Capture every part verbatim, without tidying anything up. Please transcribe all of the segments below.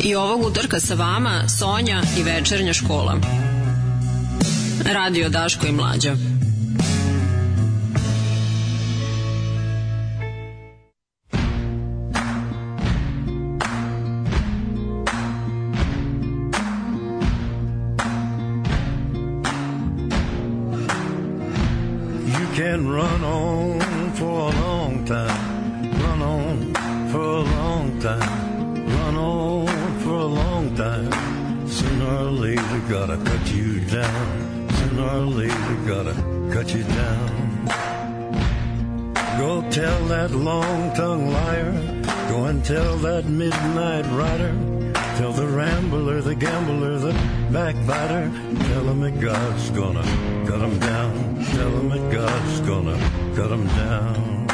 I ovog utorka sa vama Sonja i večernja škola. Radio Daško i Mlađa. Can run on for a long time, run on for a long time, run on for a long time. Sooner or later gotta cut you down, sooner or later gotta cut you down. Go tell that long-tongued liar, go and tell that midnight rider, tell the rambler, the gambler, the backbiter, tell him that God's gonna cut him down. Tell him that God's gonna cut him down.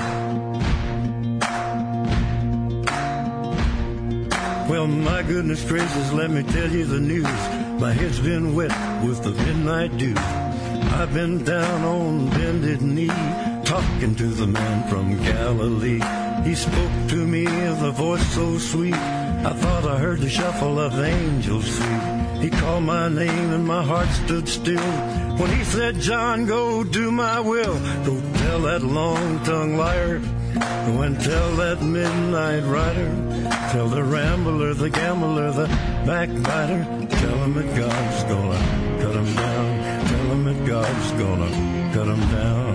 Well, my goodness gracious, let me tell you the news. My head's been wet with the midnight dew. I've been down on bended knee, talking to the man from Galilee. He spoke to me with a voice so sweet, I thought I heard the shuffle of angels sweet. He called my name and my heart stood still when he said, John, go do my will. Go tell that long-tongued liar, go and tell that midnight rider, tell the rambler, the gambler, the backbiter, tell him that God's gonna cut him down. Tell him that God's gonna cut him down.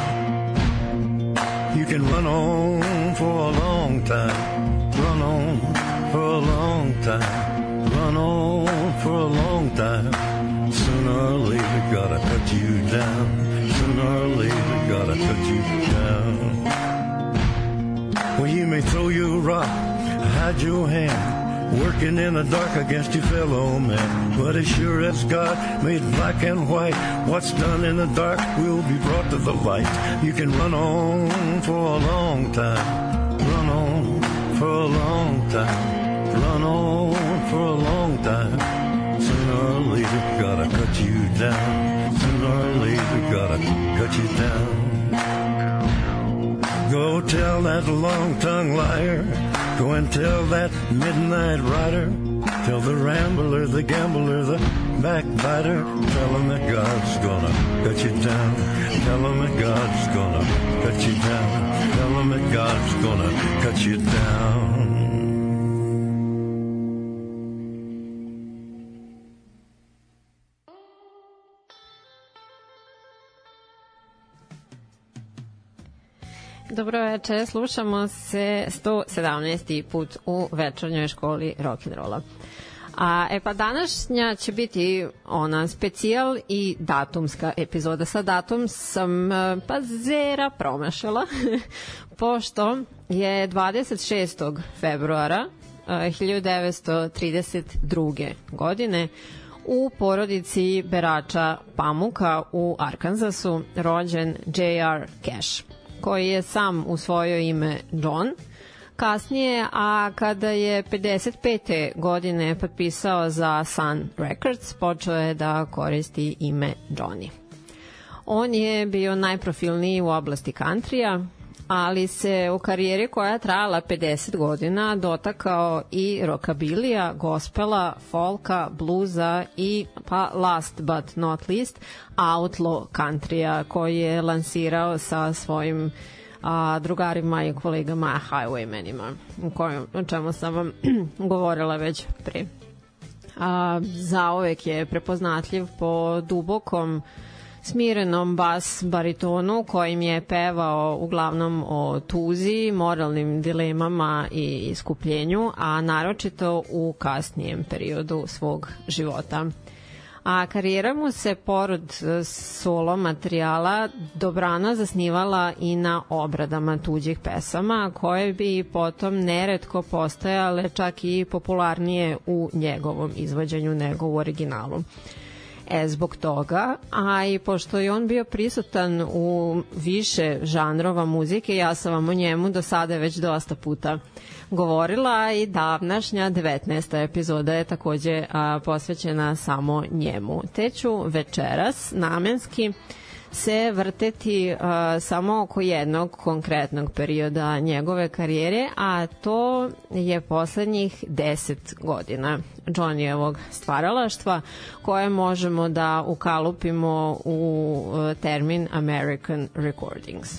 You can run on for a long time, run on for a long time, run on for a long time. Sooner or later gotta cut you down, sooner or later gotta cut you down. Well, you may throw your rock, hide your hand, working in the dark against your fellow man, but as sure as God made black and white, what's done in the dark will be brought to the light. You can run on for a long time, run on for a long time, run on for a long time. Sooner or later gotta cut you down, sooner or later gotta cut you down. Go tell that long-tongued liar, go and tell that midnight rider, tell the rambler, the gambler, the backbiter, tell him that God's gonna cut you down. Tell him that God's gonna cut you down. Tell him that God's gonna cut you down. Dobro večer, slušamo se sto sedamnaesti put u večernjoj školi rock'n'rolla. A, e pa današnja će biti ona specijal i datumska epizoda. Sa datum sam pa zera promašala, pošto je dvadeset šestog februara hiljadu devetsto trideset druge. godine u porodici berača pamuka u Arkansasu rođen J R Cash, koji je sam usvojio ime John kasnije, a kada je pedeset pete. godine potpisao za Sun Records, počeo je da koristi ime Johnny. On je bio najprofilniji u oblasti countrya, ali se u karijeri koja je trajala pedeset godina dotakao i rockabilija, gospela, folka, bluza i, pa last but not least, outlaw countrya, koji je lansirao sa svojim a, drugarima i kolegama highwaymenima, u kojem, o čemu sam vam govorila već pre. A, zauvek je prepoznatljiv po dubokom smirenom bas baritonu kojim je pevao uglavnom o tuzi, moralnim dilemama i iskupljenju, a naročito u kasnijem periodu svog života. A karijera mu se porod solo materijala dobrano zasnivala i na obradama tuđih pesama, koje bi potom neretko postajale čak i popularnije u njegovom izvođenju nego u originalu. E, zbog toga, a i pošto je on bio prisutan u više žanrova muzike, ja sam vam o njemu do sada već dosta puta govorila i davnašnja devetnaesta epizoda je takođe a, posvećena samo njemu. Te ću večeras namenski se vrteti uh, samo oko jednog konkretnog perioda njegove karijere, a to je poslednjih deset godina Johnnyevog stvaralaštva, koje možemo da ukalupimo u uh, termin American Recordings.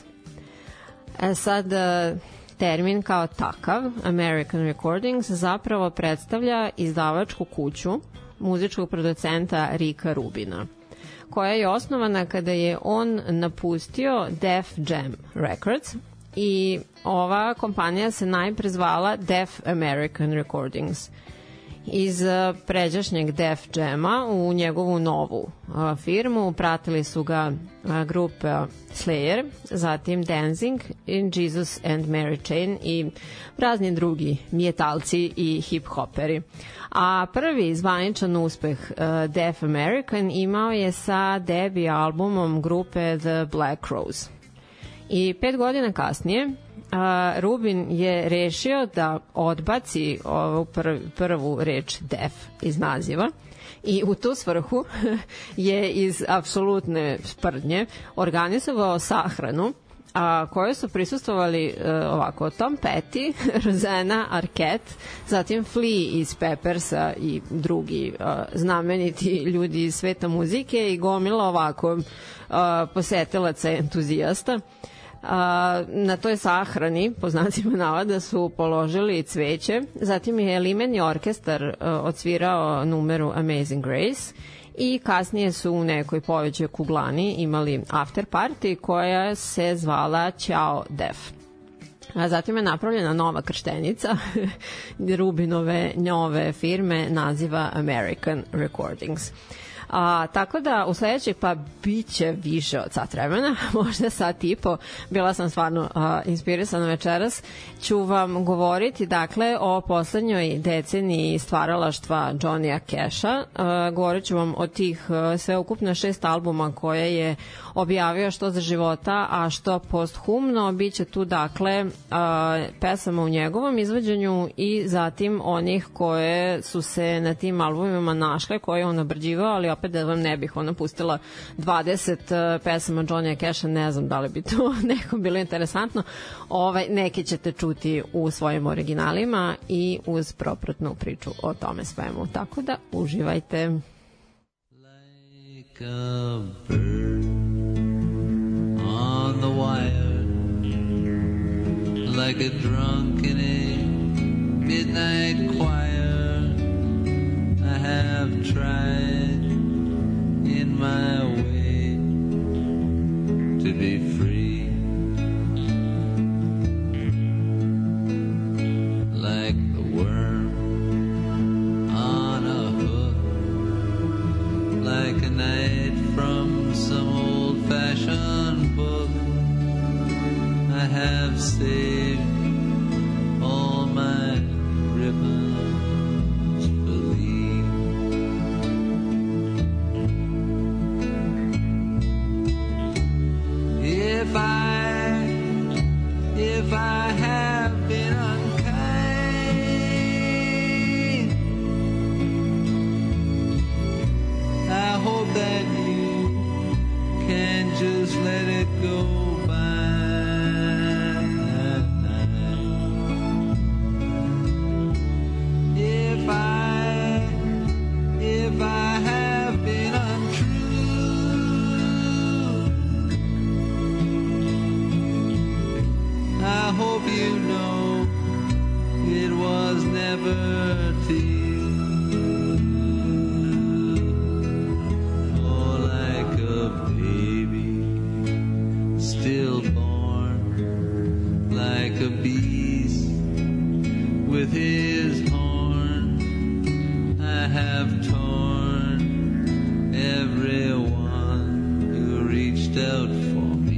E sad, uh, termin kao takav, American Recordings, zapravo predstavlja izdavačku kuću muzičkog producenta Ricka Rubina, koja je osnovana kada je on napustio Def Jam Records, i ova kompanija se najpre zvala Def American Recordings. Iz pređašnjeg Def Jama u njegovu novu a, firmu pratili su ga a, grupe Slayer, zatim Dancing, Jesus and Mary Chain i razni drugi metalci i hip-hoperi. A prvi zvaničan uspeh uh, Def American imao je sa debi albumom grupe The Black Crowes. I pet godina kasnije uh, Rubin je rešio da odbaci ovu prv, prvu reč Def iz naziva, i u tu svrhu je iz apsolutne sprdnje organizovao sahranu, a koje su prisustvovali uh, ovako Tom Petty, Rosanna Arquette, zatim Flea iz Peppersa i drugi uh, znameniti ljudi iz sveta muzike i gomila ovako uh, posetilaca entuzijasta. Uh, na toj sahrani, po znacima navoda, su položili cveće, zatim je Limeni orkestar uh, odsvirao numeru Amazing Grace, i kasnije su u nekoj povećoj kuglani imali after party koja se zvala Ćao Def. A zatim je napravljena nova krštenica Rubinove njove firme naziva American Recordings. A, tako da u sledećeg pa bit će više od sat vremena, možda sat i po, bila sam stvarno a, inspirisana večeras, ću vam govoriti dakle o poslednjoj deceniji stvaralaštva Johnnya Casha. A, govorit ću vam o tih a, sveukupno šest albuma koje je objavio što za života, a što posthumno. Biće tu dakle a, pesama u njegovom izvođenju i zatim onih koje su se na tim albumima našle, koje je on obrađivao, ali opet da vam ne bih ona pustila dvadeset uh, pesama Johnnya Casha, ne znam da li bi to nekom bilo interesantno. Ovaj, neke ćete čuti u svojim originalima i uz propratnu priču o tome svemu. Tako da uživajte. Like a bird on the wire, like a drunk in a midnight choir, I have tried in my way to be free, like the worm on a hook, like a night from some old-fashioned book. I have saved all my ribbons for thee. If I, if I have been unkind, I hope that you can just let it go by. If I, if I have been I hope you know it was never to you. Oh, like a baby stillborn, like a beast with his horn, I have torn everyone who reached out for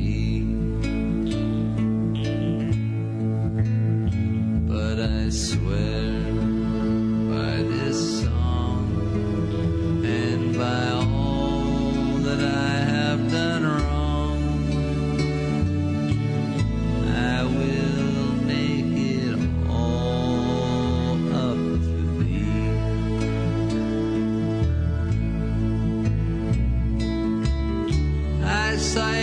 I swear by this song and by all that I have done wrong, I will make it all up to thee. I saw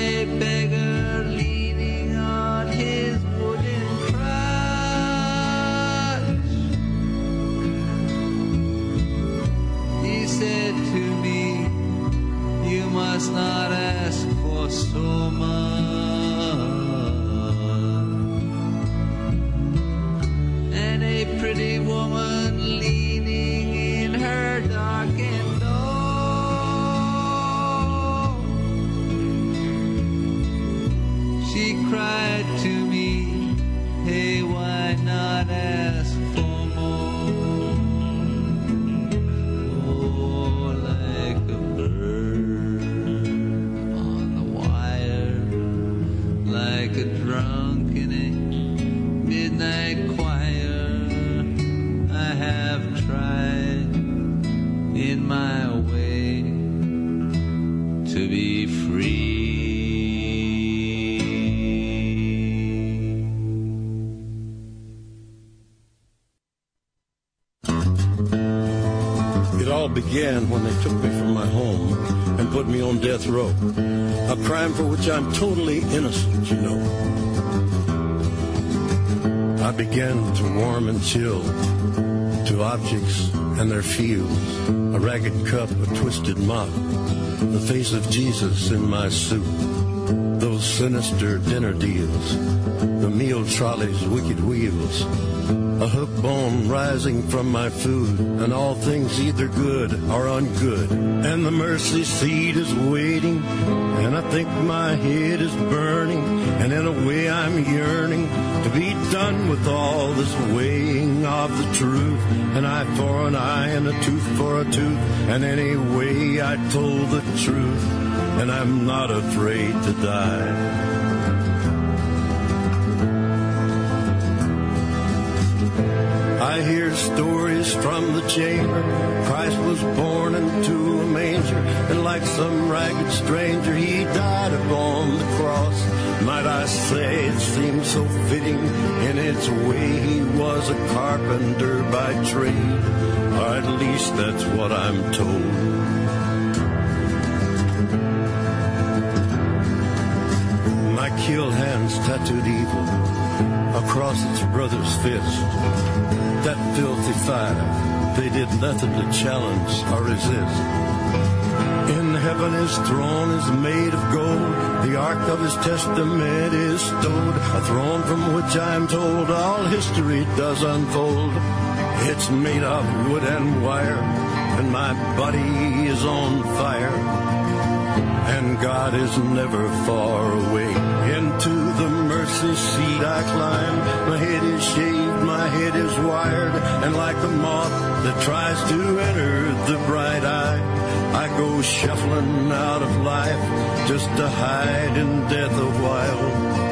pretty woman leaning in her darkened door. She cried to me, hey, why not ask for more? Oh, like a bird on the wire, like a drunk in a midnight choir, I have tried in my way to be free. It all began when they took me from my home and put me on death row, a crime for which I'm totally innocent, you know. I began to warm and chill to objects and their fields, a ragged cup, a twisted mop, the face of Jesus in my soup, those sinister dinner deals, the meal trolley's wicked wheels, a hook bone rising from my food, and all things either good or ungood. And the mercy seat is waiting, and I think my head is burning, and in a way I'm yearning to be done with all this weighing of the truth. An eye for an eye and a tooth for a tooth, and anyway I told the truth, and I'm not afraid to die. I hear stories from the chamber. Christ was born into a manger, and like some ragged stranger, he died upon the cross. Might I say it seems so fitting in its way. He was a carpenter by trade, or at least that's what I'm told. My killed hands tattooed evil across its brother's fist. That filthy fire, they did nothing to challenge or resist. In heaven his throne is made of gold, the ark of his testament is stowed, a throne from which I'm told all history does unfold. It's made of wood and wire, and my body is on fire, and God is never far away. Into the mercy seat I climb, my head is shaved, my head is wired, and like a moth that tries to enter the bright eye, I go shuffling out of life just to hide in death a while.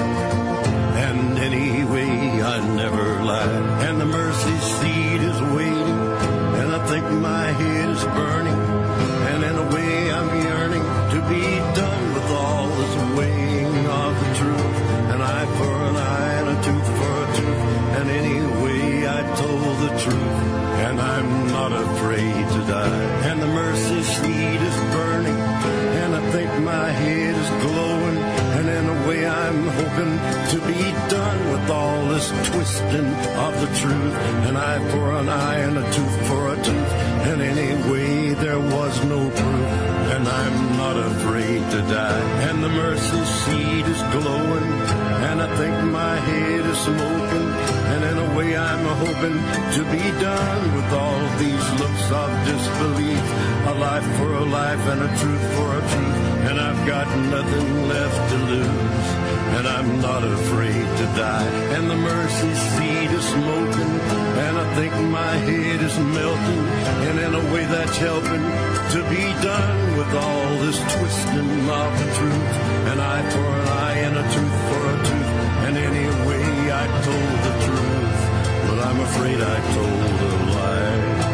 And anyway I never lied, and the mercy seat is waiting, and I think my head is burning, and in a way I'm yearning to be done with all this weighing of the truth. An eye for an eye and a tooth for a tooth, and anyway I told the truth, and I'm not afraid to die. And the mercy seat is burning, and I think my head is glowing, and in a way I'm hoping to be done with all this twisting of the truth. An eye for an eye and a tooth for a tooth, and anyway there was no proof, and I'm not afraid to die. And the mercy seat is glowing, and I think my head is smoking, and in a way I'm hoping to be done with all these looks of disbelief. A life for a life and a truth for a truth, and I've got nothing left to lose, and I'm not afraid to die. And the mercy seat is smoking, and I think my head is melting, and in a way that's helping to be done with all this twisting of the truth. An eye for an eye and a tooth for a tooth, and anyway I told the truth, but I'm afraid I told a lie.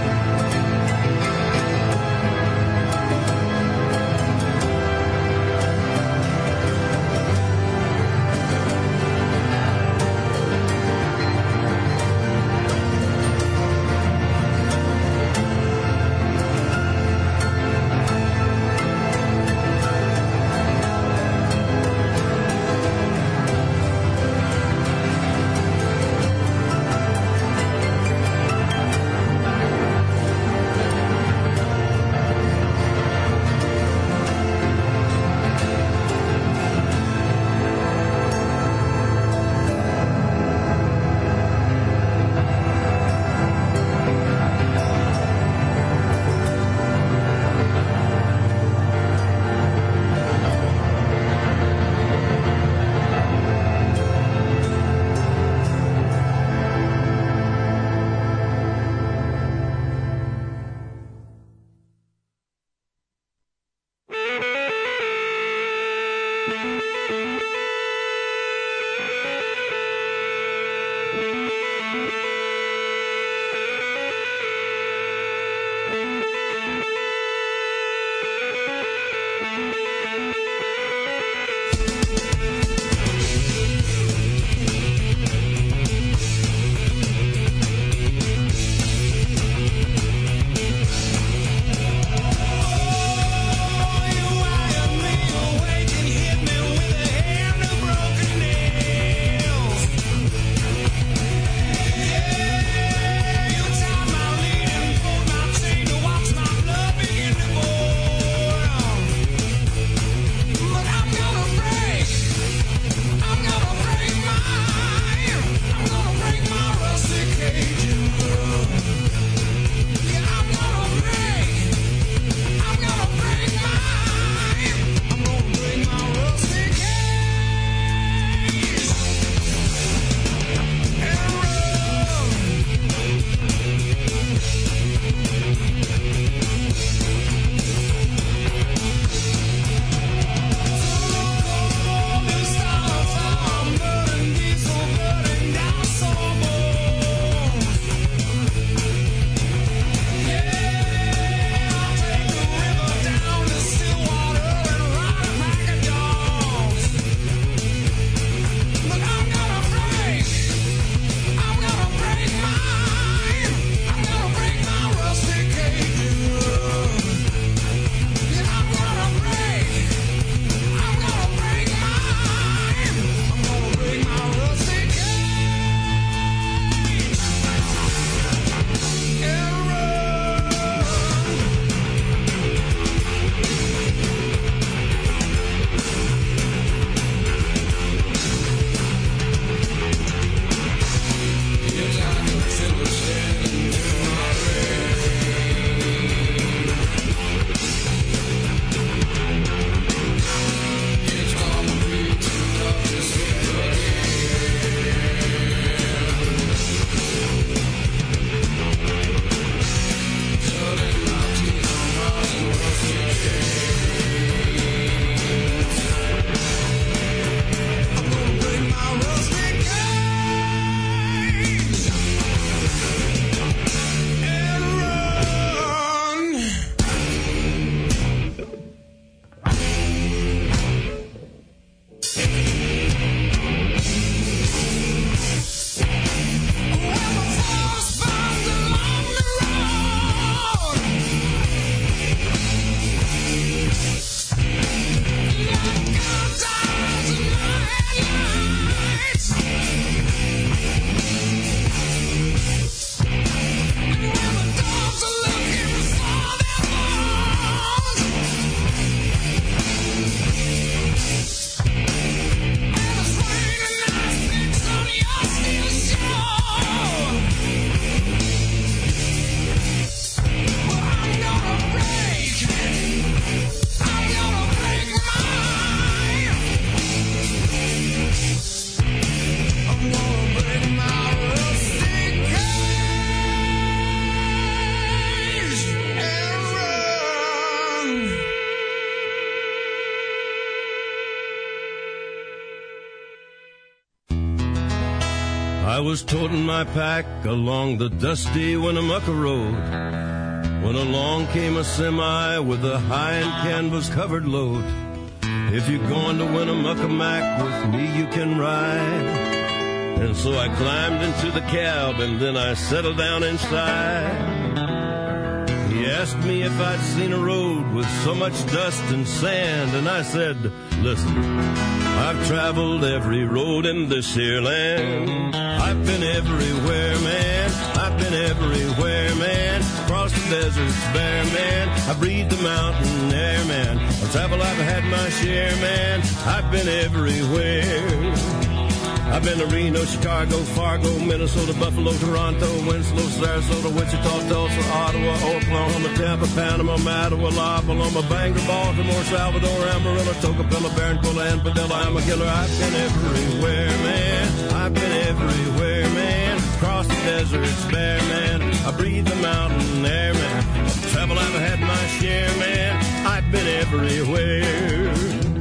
was toting my pack along the dusty Winnemucca road when along came a semi with a high and canvas-covered load. If you're going to Winnemucca Mac with me, you can ride. And so I climbed into the cab and then I settled down inside. He asked me if I'd seen a road with so much dust and sand, and I said, listen, I've traveled every road in this here land. I've been everywhere, man. I've been everywhere, man. Across the deserts bare, man. I breathe the mountain air, man. I've traveled, I've had my share, man. I've been everywhere. I've been to Reno, Chicago, Fargo, Minnesota, Buffalo, Toronto, Winslow, Sarasota, Wichita, Tulsa, Ottawa, Oklahoma, Tampa, Panama, Mattawa, La Paloma, Bangor, Baltimore, Salvador, Amarillo, Tocopilla, Barranquilla, and Padilla. I'm a killer. I've been everywhere, man. I've been everywhere, man. Across the deserts bare, man. I breathe the mountain air, man. I've traveled, I've had my share, man. I've been everywhere.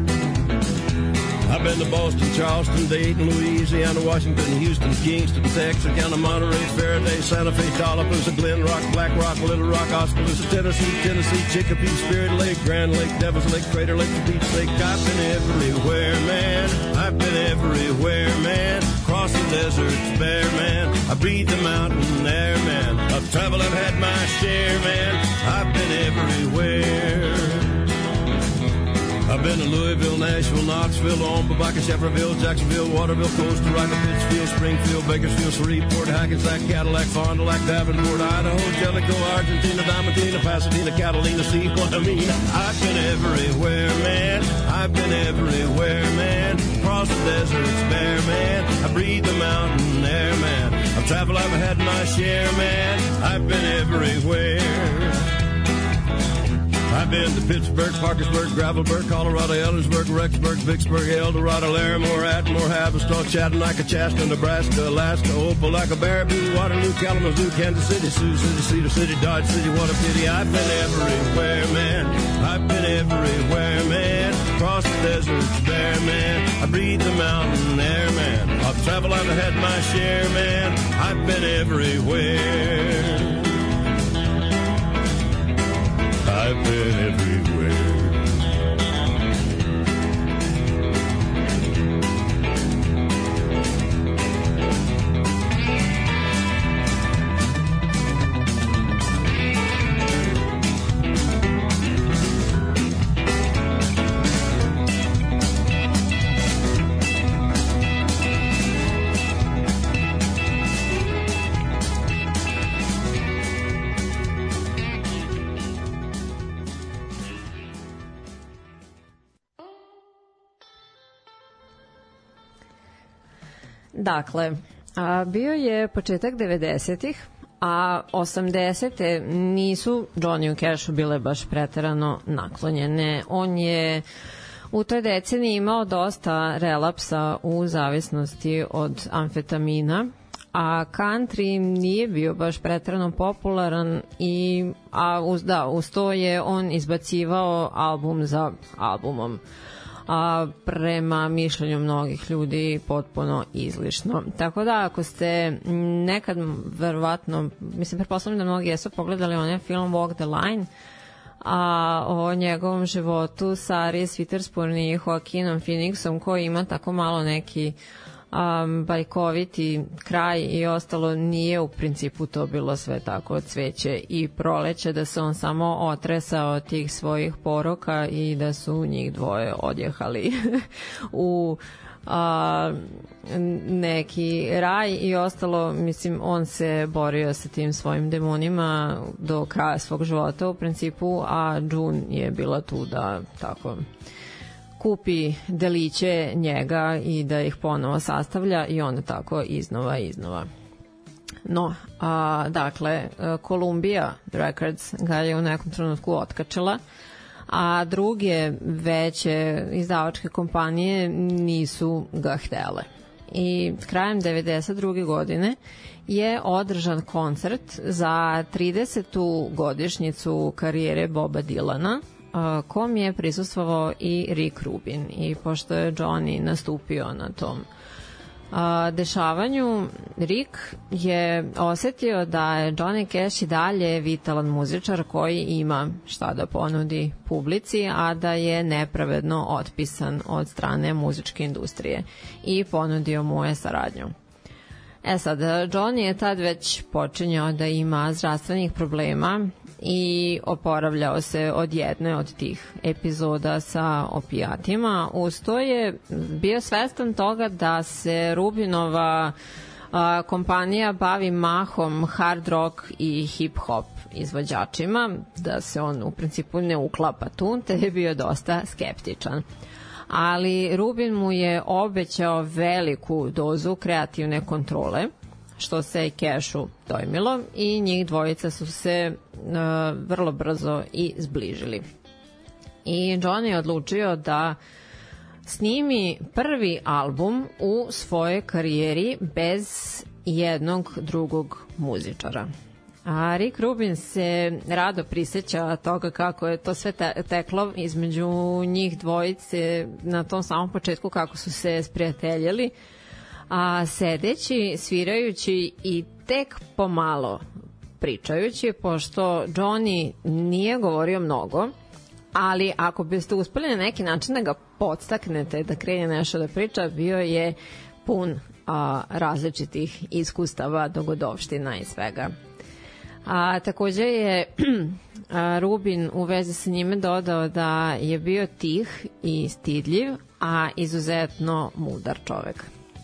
I've been to Boston, Charleston, Dayton, Louisiana, Washington, Houston, Kingston, Texarkana, Monterey, Faraday, Santa Fe, Tallapoosa, Glen Rock, Black Rock, Little Rock, Oskaloosa, Tennessee, Tennessee, Chicopee, Spirit Lake, Grand Lake, Devil's Lake, Crater Lake, Beach Lake. I've been everywhere, man. I've been everywhere, man. Across the deserts bare, man. I breathe the mountain air, man. I've traveled, I've had my share, man. I've been everywhere. I've been to Louisville, Nashville, Knoxville, Omaha, Baca, Shefferville, Jacksonville, Waterville, Costa Rica, Pittsfield, Springfield, Bakersfield, Shreveport, Hackensack, Cadillac, Fond du Lac, Davenport, Idaho, Jellicoe, Argentina, Diamantina, Pasadena, Catalina, see what I mean? I've been everywhere, man. I've been everywhere, man. Across the deserts bare, man. I breathe the mountain air, man. I've traveled, I've had my share, man. I've been everywhere. I've been to Pittsburgh, Parkersburg, Gravelburg, Colorado, Ellersburg, Rexburg, Vicksburg, El Dorado, Larimore, Atmore, Havistaw, Chattanooga, Chaska, Nebraska, Alaska, Opelika, Baraboo, Waterloo, Kalamazoo, Kansas City, Sioux City, Cedar City, Dodge City, what a pity. I've been everywhere, man. I've been everywhere, man. Across the deserts bare, man. I breathe the mountain air, man. I've traveled, I've had my share, man. I've been everywhere. I've been everywhere. Dakle, a, bio je početak devedesetih, a osamdesete nisu Johnny Cashu bile baš preterano naklonjene. On je u toj deceniji imao dosta relapsa u zavisnosti od amfetamina, a country nije bio baš preterano popularan i a uz, da, uz to je on izbacivao album za albumom. A prema mišljenju mnogih ljudi potpuno izlišno. Tako da ako ste nekad verovatno, mislim pretpostavljam da mnogi jesu pogledali onaj film Walk the Line, a o njegovom životu sa Reese Witherspoon i Joaquinom Phoenixom, koji ima tako malo neki um, bajkoviti kraj i ostalo, nije u principu to bilo sve tako cveće i proleće, da se on samo otresao od tih svojih poroka i da su njih dvoje odjehali u a, neki raj i ostalo. Mislim, on se borio sa tim svojim demonima do kraja svog života u principu, a June je bila tu da tako kupi deliće njega i da ih ponovo sastavlja i onda tako iznova iznova. No, a, dakle, Columbia Records ga je u nekom trenutku otkačila, a druge veće izdavačke kompanije nisu ga htele. I krajem devedeset druge godine je održan koncert za tridesetu godišnjicu karijere Boba Dylana, kom je prisustvovao i Rick Rubin. I pošto je Johnny nastupio na tom a, dešavanju Rick je osetio da je Johnny Cash i dalje vitalan muzičar koji ima šta da ponudi publici, a da je nepravedno otpisan od strane muzičke industrije i ponudio mu je saradnju. E sad, Johnny je tad već počinjao da ima zdravstvenih problema i oporavljao se od jedne od tih epizoda sa opijatima. Uz to je bio svestan toga da se Rubinova a, kompanija bavi mahom hard rock i hip hop izvođačima, da se on u principu ne uklapa tu, te je bio dosta skeptičan. Ali Rubin mu je obećao veliku dozu kreativne kontrole, što se Cashu dojmilo, i njih dvojica su se uh, vrlo brzo i zbližili. I Johnny je odlučio da snimi prvi album u svojoj karijeri bez jednog drugog muzičara. A Rick Rubin se rado prisjeća toga kako je to sve te- teklo između njih dvojice na tom samom početku, kako su se sprijateljili, a sedeći, svirajući i tek pomalo pričajući, pošto Johnny nije govorio mnogo, ali ako biste uspeli na neki način da ga podstaknete da krene nešto da priča, bio je pun a, različitih iskustava, dogodovština i svega. A takođe je a, Rubin u vezi sa njime dodao da je bio tih i stidljiv, a izuzetno mudar čovek.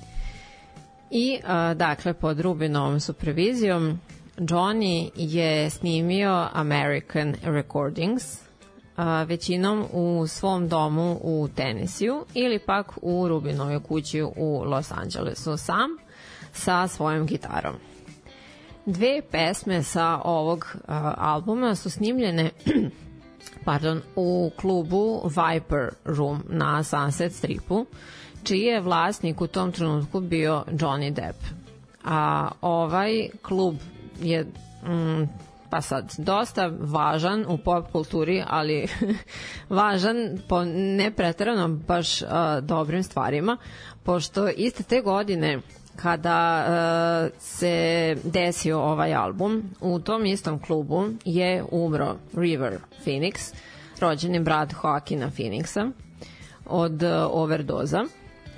I a, dakle pod Rubinovom supervizijom Johnny je snimio American Recordings, a, većinom u svom domu u Tennesseeu ili pak u Rubinovoj kući u Los Angelesu, sam sa svojom gitarom. Dve pesme sa ovog a, albuma su snimljene pardon, u klubu Viper Room na Sunset Stripu, čiji je vlasnik u tom trenutku bio Johnny Depp. A ovaj klub je mm, pa sad dosta važan u pop kulturi, ali važan po ne preterano baš a, dobrim stvarima, pošto iste te godine kada uh, se desio ovaj album, u tom istom klubu je umro River Phoenix, rođeni brat Joaquina Phoenixa, od uh, overdoza.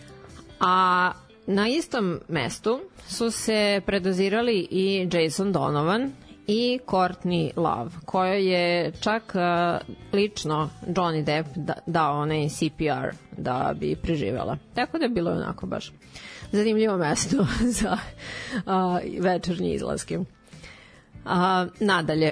A na istom mestu su se predozirali i Jason Donovan i Courtney Love, kojoj je čak uh, lično Johnny Depp da, dao onaj C P R da bi preživela. Tako da je bilo onako baš zanimljivo mesto za a, večernje izlaske. A, nadalje,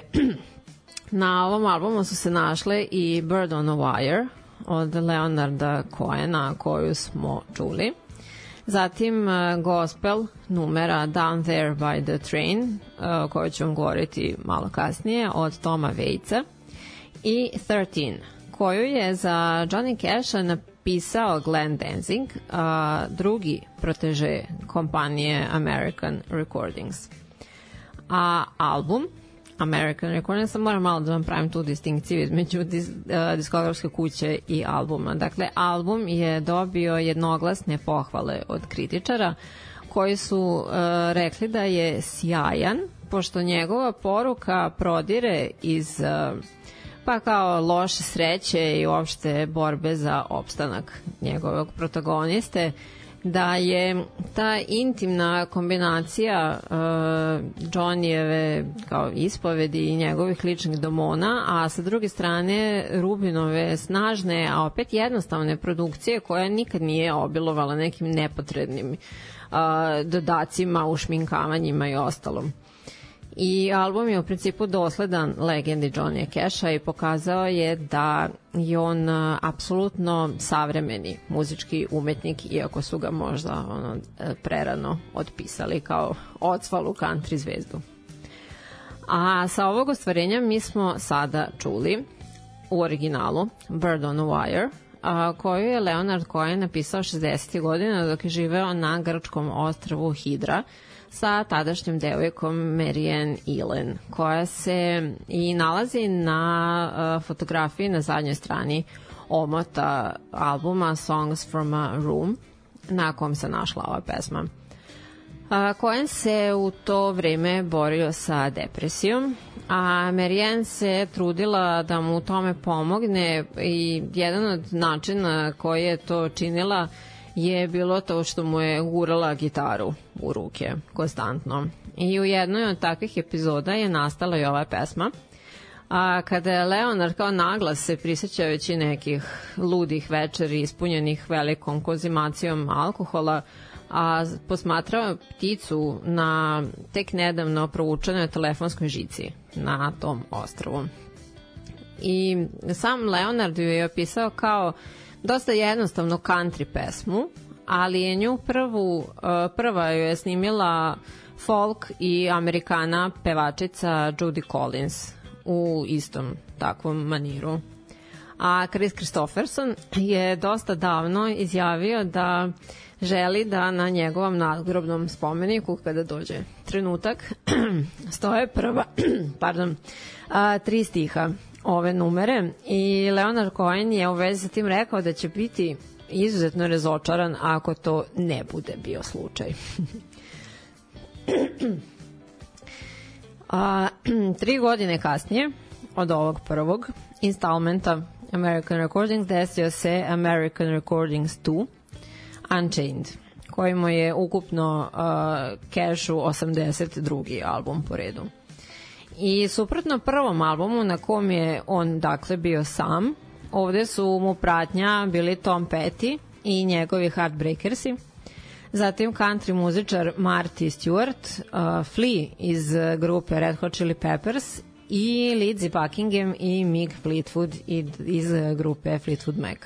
na ovom albumu su se našle i Bird on a Wire od Leonarda Cohena, koju smo čuli. Zatim a, gospel numera Down There by the Train, a, o kojoj ću vam govoriti malo kasnije, od Toma Waitsa, i thirteen, koju je za Johnny Casha napisao Glenn Danzig, a, drugi proteže kompanije American Recordings. A album American Recordings, moram malo da vam pravim tu distinkciju između dis, uh, diskografske kuće i albuma. Dakle, album je dobio jednoglasne pohvale od kritičara, koji su uh, rekli da je sjajan, pošto njegova poruka prodire iz uh, pa kao loše sreće i uopšte borbe za opstanak njegovog protagoniste, da je ta intimna kombinacija uh, Johnnyjeve kao ispovedi i njegovih ličnih demona, a sa druge strane Rubinove snažne, a opet jednostavne produkcije koja nikad nije obilovala nekim nepotrebnim uh, dodacima, ušminkavanjima i ostalom. I album je u principu dosledan legendi Johnny Casha i pokazao je da je on uh, apsolutno savremeni muzički umetnik, iako su ga možda ono, prerano otpisali kao ocvalu country zvezdu. A sa ovog ostvarenja mi smo sada čuli u originalu Bird on a Wire, a, koju je Leonard Cohen napisao šezdesetih godina dok je živeo na grčkom ostrvu Hidra sa tadašnjom devojkom Marianne Elen, koja se i nalazi na uh, fotografiji na zadnjoj strani omota albuma Songs from a Room, na kom se našla ova pesma. Cohen se u to vreme borio sa depresijom, a Marianne se trudila da mu u tome pomogne i jedan od načina koji je to činila je bilo to što mu je gurala gitaru u ruke konstantno. I u jednoj od takvih epizoda je nastala i ova pesma. A kada je Leonard kao naglas se prisjećajući nekih ludih večeri ispunjenih velikom konzumacijom alkohola, a posmatrao pticu na tek nedavno provučenoj telefonskoj žici na tom ostrvu. I sam Leonard ju je opisao kao dosta jednostavnu country pesmu, ali je nju prvu, prva ju je snimila folk i amerikana pevačica Judy Collins u istom takvom maniru. A Chris Christopherson je dosta davno izjavio da želi da na njegovom nadgrobnom spomeniku, kada dođe trenutak, stoje prva pardon, a, tri stiha ove numere, i Leonard Cohen je u vezi sa tim rekao da će biti izuzetno razočaran ako to ne bude bio slučaj. A, tri godine kasnije od ovog prvog instalmenta American Recordings desio se American Recordings dva Unchained, koji mu je ukupno uh, Cashu osamdeset drugi album po redu. I suprotno prvom albumu na kom je on dakle bio sam, ovde su mu pratnja bili Tom Petty i njegovi Heartbreakersi, zatim country muzičar Marty Stewart, uh, Flea iz grupe Red Hot Chili Peppers i Lindsey Buckingham i Mick Fleetwood iz grupe Fleetwood Mac.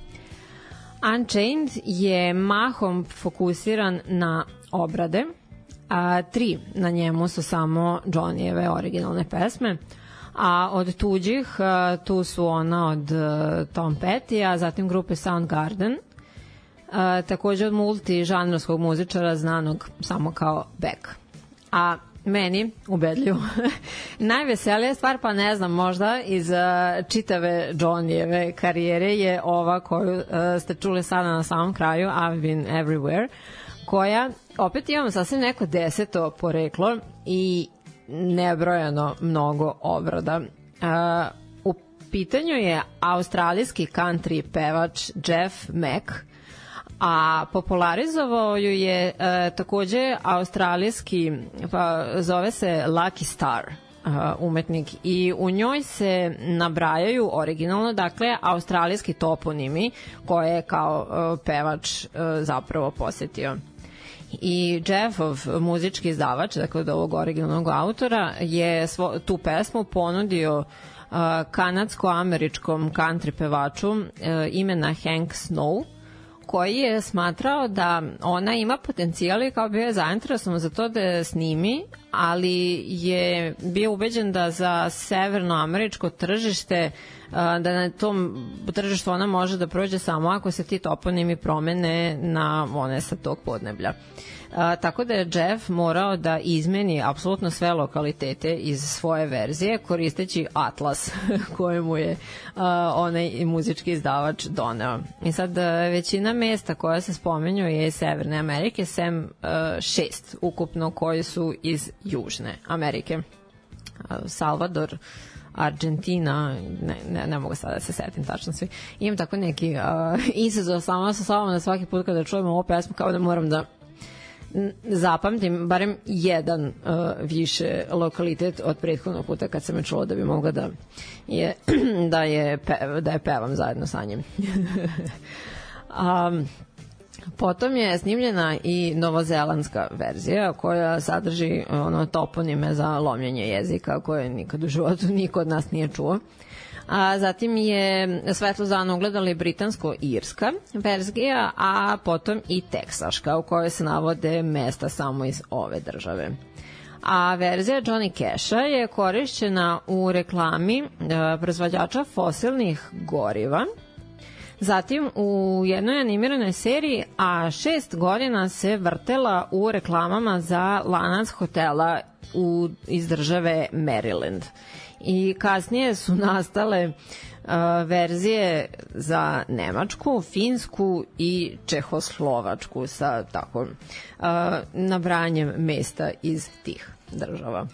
Unchained je mahom fokusiran na obrade, a tri na njemu su samo Johnnyjeve originalne pesme, a od tuđih tu su ona od Tom Petty, a zatim grupe Soundgarden, takođe od multižanrovskog muzičara znanog samo kao Beck. A meni, ubedljivo, najveselija stvar, pa ne znam, možda iz uh, čitave Johnnyjeve karijere je ova koju uh, ste čuli sada na samom kraju, I've Been Everywhere, koja, opet imamo sasvim neko deseto poreklo i nebrojano mnogo obrada. Uh, u pitanju je australijski country pevač Jeff Mack, a popularizovao ju je e, takođe australijski, pa zove se Lucky Star e, umetnik, i u njoj se nabrajaju originalno, dakle, australijski toponimi koje je kao e, pevač e, zapravo posetio. I Jeffov muzički izdavač, dakle od ovog originalnog autora, je svo, tu pesmu ponudio uh, kanadsko-američkom country pevaču uh, imena Hank Snow, koji je smatrao da ona ima potencijal i kao bio je zainteresovan za to da je snimi, ali je bio ubeđen da za severnoameričko tržište, da na tom tržištu ona može da prođe samo ako se ti toponimi promene na one sa tog podneblja. A, tako da je Jeff morao da izmeni apsolutno sve lokalitete iz svoje verzije koristeći atlas kojemu je a, onaj muzički izdavač doneo. I sad a, većina mesta koja se spomenju je iz Severne Amerike, sem a, šest ukupno koji su iz Južne Amerike. A, Salvador, Argentina, ne, ne, ne mogu sada da se setim tačno svi. Imam tako neki uh, izazov sama sa sobom na svaki put kada čujem ovu pesmu, kao da moram da zapamtim barem jedan uh, više lokalitet od prethodnog puta kad sam je čula da bi mogla da je, da je, pe, da je pevam zajedno sa njim. um, Potom je snimljena i novozelandska verzija koja sadrži ono toponime za lomljenje jezika koje nikad u životu niko od nas nije čuo. A zatim je svetlozano ugledali britansko-irska verzija, a potom i teksaška u kojoj se navode mesta samo iz ove države. A verzija Johnny Casha je korišćena u reklami proizvođača fosilnih goriva Zatim u jednoj animiranoj seriji, a šest godina se vrtela u reklamama za lanac hotela u, iz države Maryland. I kasnije su nastale uh, verzije za Nemačku, Finsku i Čehoslovačku sa tako uh, nabranjem mesta iz tih država.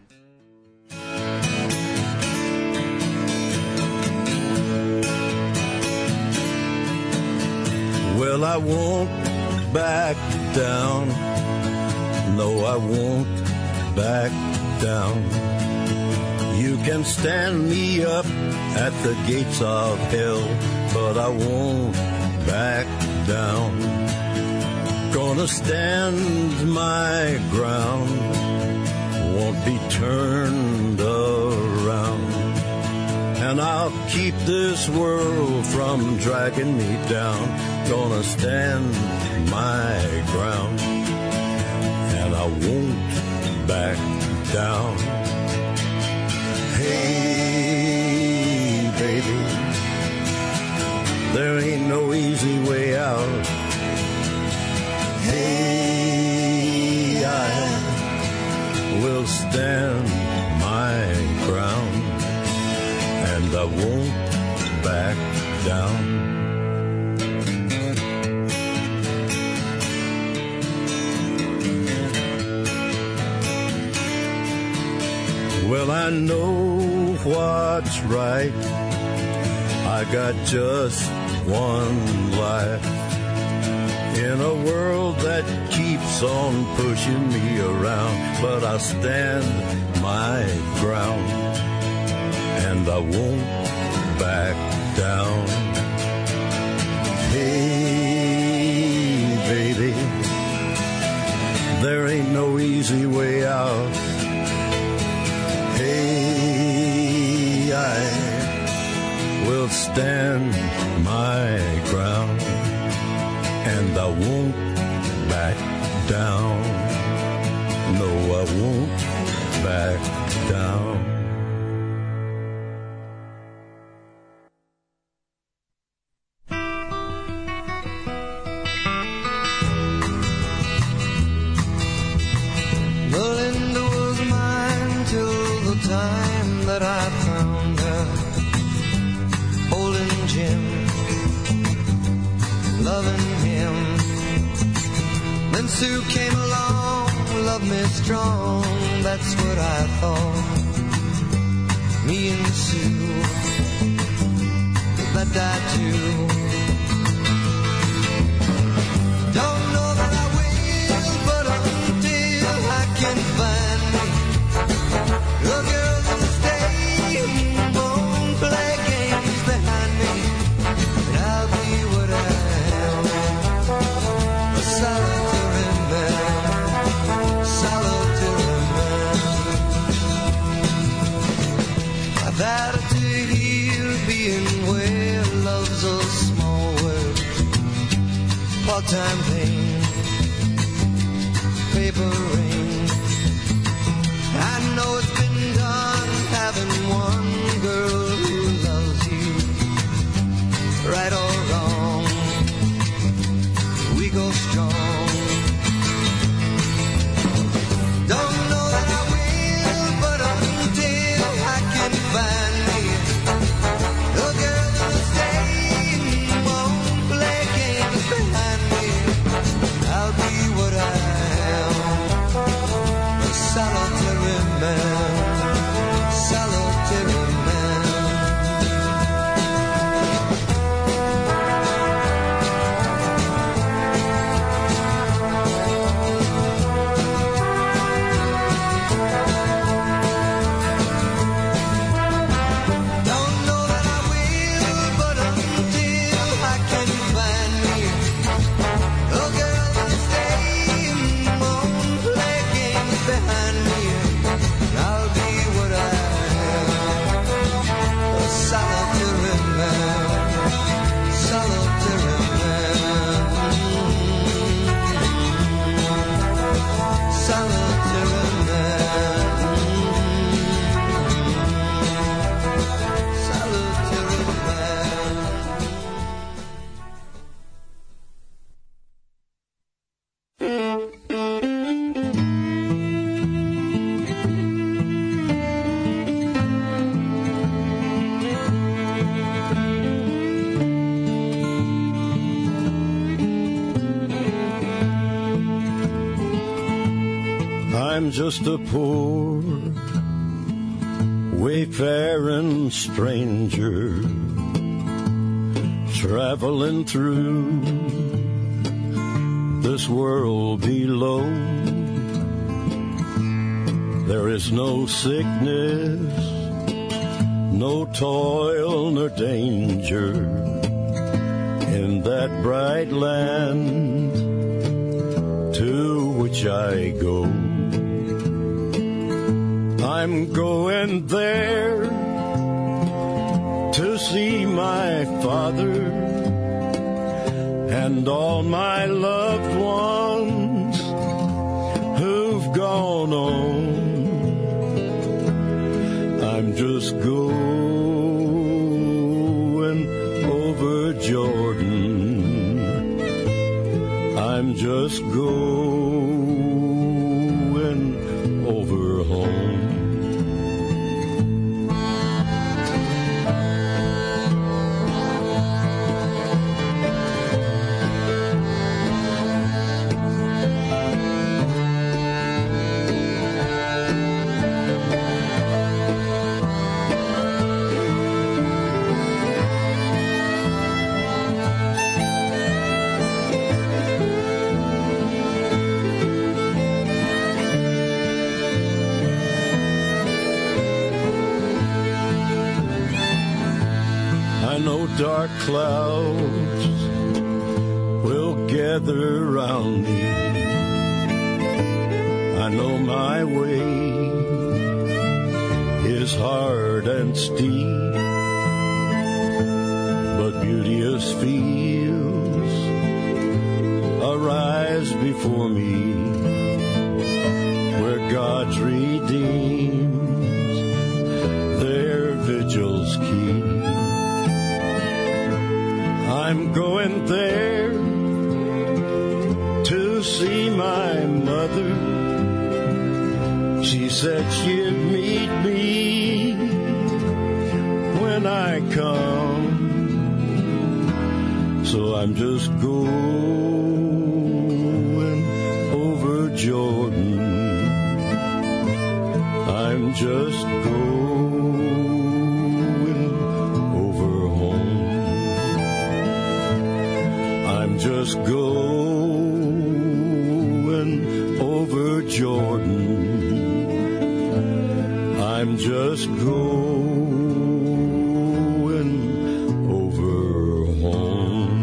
Well, I won't back down. No, I won't back down. You can stand me up at the gates of hell, but I won't back down. Gonna stand my ground, won't be turned around. And I'll keep this world from dragging me down. Gonna stand my ground, and I won't back down. Hey, baby, there ain't no easy way out. Hey, I will stand my ground, and I won't back down. Well, I know what's right. I got just one life in a world that keeps on pushing me around, but I stand my ground, and I won't back down. Hey, baby, there ain't no easy way out. Hey, I will stand my ground, and I won't back down. No, I won't back down. Sue came along, loved me strong, that's what I thought. Me and Sue, that I do. Don't know that I will, but until I can find me a girl that'll stay and won't play games behind me, and I'll be what I am, a solitary that to heal being where love's a small word, part-time pain, paper rain. I know it's been done having one girl who loves you, right or wrong, we go strong. Don't know that I will, but until I can find me a girl that'll stay and won't play games behind me, just a poor wayfaring stranger traveling through this world below. There is no sickness, no toil nor danger in that bright land to which I go. I'm going there to see my father and all my loved ones who've gone on. I'm just going over Jordan. I'm just going over home. Dark clouds will gather round me. I know my way is hard and steep, but beauteous fields arise before me, where God's redeemed their vigils keep. I'm going there to see my mother. She said she'd meet me when I come. So I'm just going over Jordan. I'm just going over home. I'm just going over Jordan. I'm just going over home.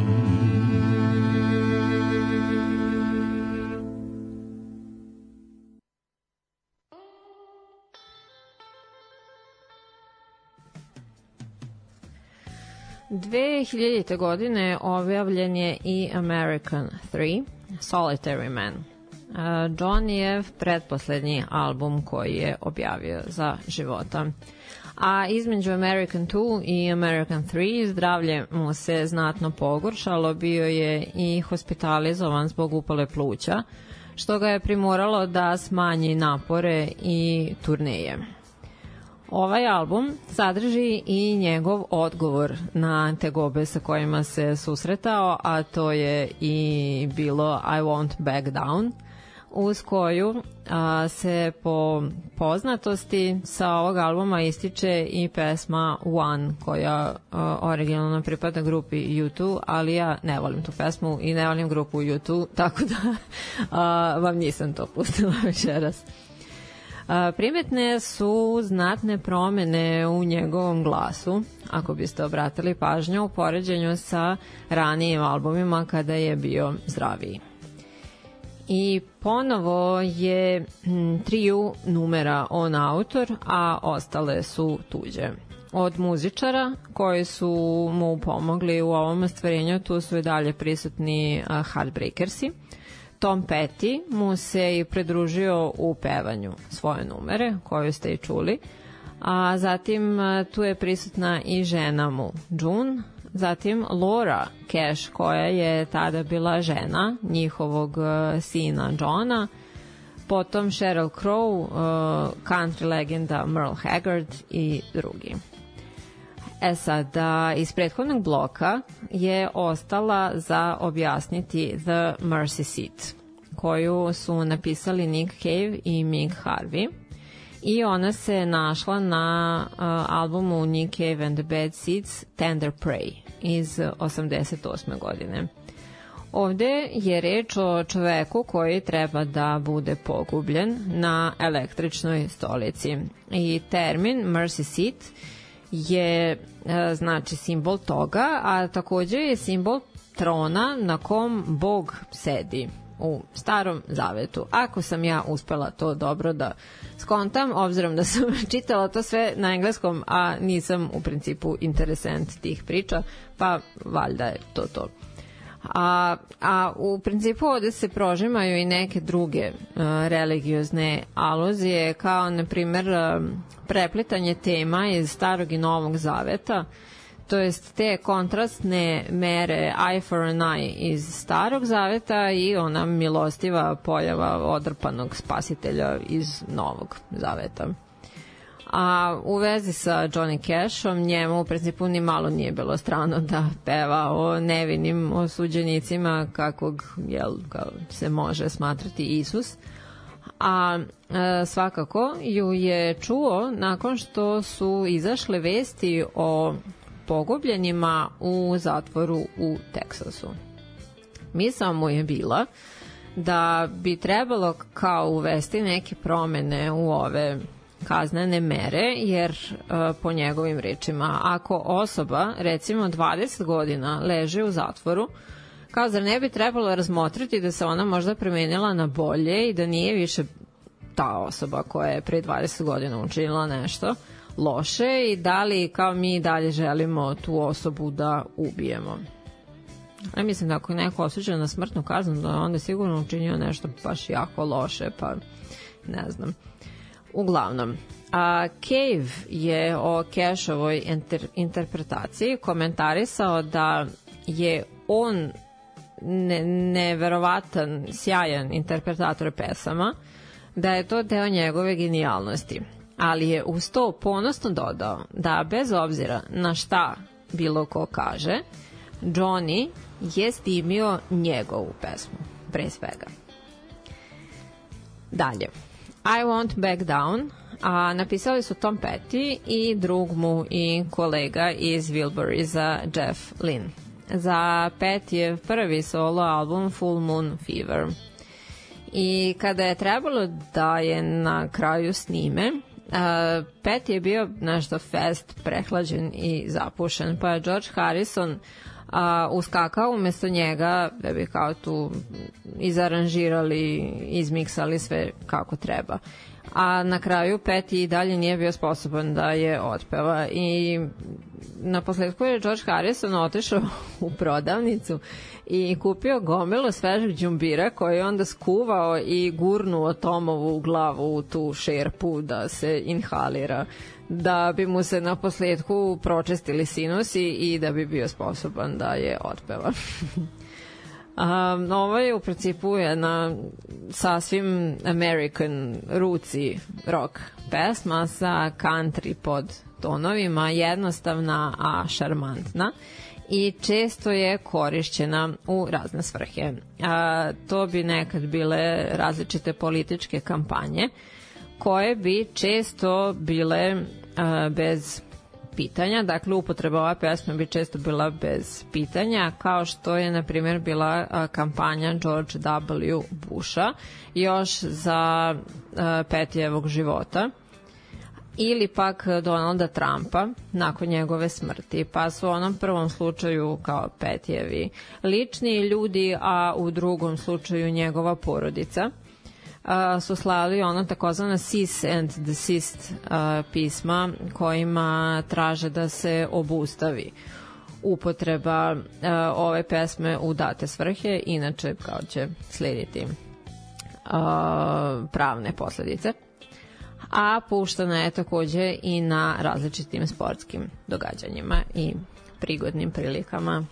dve hiljadite. godine objavljen je i American tri, Solitary Man. Johnnyjev pretposlednji album koji je objavio za života. A između American dva i American tri zdravlje mu se znatno pogoršalo, bio je i hospitalizovan zbog upale pluća, što ga je primoralo da smanji napore i turneje. Ovaj album sadrži i njegov odgovor na tegobe sa kojima se susretao, a to je i bilo I Won't Back Down, uz koju a, se po poznatosti sa ovog albuma ističe i pesma One, koja a, originalno pripada grupi U dva, ali ja ne volim tu pesmu i ne volim grupu U dva, tako da a, vam nisam to pustila večeras. Primetne su znatne promene u njegovom glasu, ako biste obratili pažnju, u poređenju sa ranijim albumima kada je bio zdraviji. I ponovo je triju numera on autor, a ostale su tuđe. Od muzičara koji su mu pomogli u ovom ostvarenju, tu su i dalje prisutni Heartbreakersi. Tom Petty mu se i pridružio u pevanju svoje numere, koju ste i čuli, a zatim tu je prisutna i žena mu, June, zatim Laura Cash, koja je tada bila žena njihovog sina Johna, potom Sheryl Crow, country legenda Merle Haggard i drugi. E sad, iz prethodnog bloka je ostala za objasniti The Mercy Seat, koju su napisali Nick Cave i Mick Harvey i ona se našla na uh, albumu Nick Cave and the Bad Seeds Tender Prey iz osamdeset osme godine. Ovde je reč o čoveku koji treba da bude pogubljen na električnoj stolici i termin Mercy Seat je e, znači simbol toga, a takođe je simbol trona na kom Bog sedi u Starom Zavetu. Ako sam ja uspela to dobro da skontam, obzirom da sam čitala to sve na engleskom, a nisam u principu interesent tih priča, pa valjda je to to. A, a u principu ovde se prožimaju i neke druge uh, religiozne aluzije, kao na primer uh, preplitanje tema iz Starog i Novog Zaveta, to jest te kontrastne mere eye for an eye iz Starog Zaveta i ona milostiva pojava odrpanog spasitelja iz Novog Zaveta. A u vezi sa Johnny Cashom, njemu u principu ni malo nije bilo strano da peva o nevinim osuđenicima kakvog jel, kao se može smatrati Isus. A e, svakako ju je čuo nakon što su izašle vesti o pogubljenima u zatvoru u Teksasu. Misao mu je bila da bi trebalo kao uvesti neke promene u ove kaznene mere, jer uh, po njegovim rečima, ako osoba recimo dvadeset godina leži u zatvoru, kao zar ne bi trebalo razmotriti da se ona možda promenila na bolje i da nije više ta osoba koja je pre dvadeset godina učinila nešto loše i da li kao mi dalje želimo tu osobu da ubijemo. Ja mislim da ako je neko osuđen na smrtnu kaznu, da onda je sigurno učinio nešto baš jako loše, pa ne znam. Uglavnom, a Cave je o Cashovoj inter, interpretaciji komentarisao da je on ne, neverovatan, sjajan interpretator pesama, da je to deo njegove genijalnosti, ali je uz to ponosno dodao da bez obzira na šta bilo ko kaže, Johnny je snimio njegovu pesmu, pre svega. Dalje. I Won't Back Down, a napisali su Tom Petty i drug mu i kolega iz Wilburys, Jeff Lynne. Za Petty je prvi solo album Full Moon Fever. I kada je trebalo da je na kraju snime, uh, Petty je bio nešto fest, prehlađen i zapušen, pa je George Harrison a, uskakao umesto njega da bi kao tu izaranžirali, izmiksali sve kako treba. A na kraju Petty i dalje nije bio sposoban da je otpeva i na posledku je George Harrison otišao u prodavnicu i kupio gomilu svežeg đumbira koji je onda skuvao i gurnuo Tomovu glavu u tu šerpu da se inhalira, da bi mu se na posledku pročistili sinusi i da bi bio sposoban da je otpeva. Um, ovo je u principu jedna sasvim American rootsy rock pesma sa country pod tonovima, jednostavna a šarmantna i često je korišćena u razne svrhe. A, to bi nekad bile različite političke kampanje koje bi često bile a, bez pitanja, dakle upotreba ova pesma bi često bila bez pitanja, kao što je na primjer bila a, kampanja George W. Busha još za Pettyjevog života ili pak Donalda Trumpa nakon njegove smrti, pa su u onom prvom slučaju kao Pettyjevi lični ljudi, a u drugom slučaju njegova porodica Uh, su slali ono takozvana cease and desist uh, pisma kojima traže da se obustavi upotreba uh, ove pesme u date svrhe, inače kao će slediti uh, pravne posledice. A puštana je takođe i na različitim sportskim događanjima i prigodnim prilikama.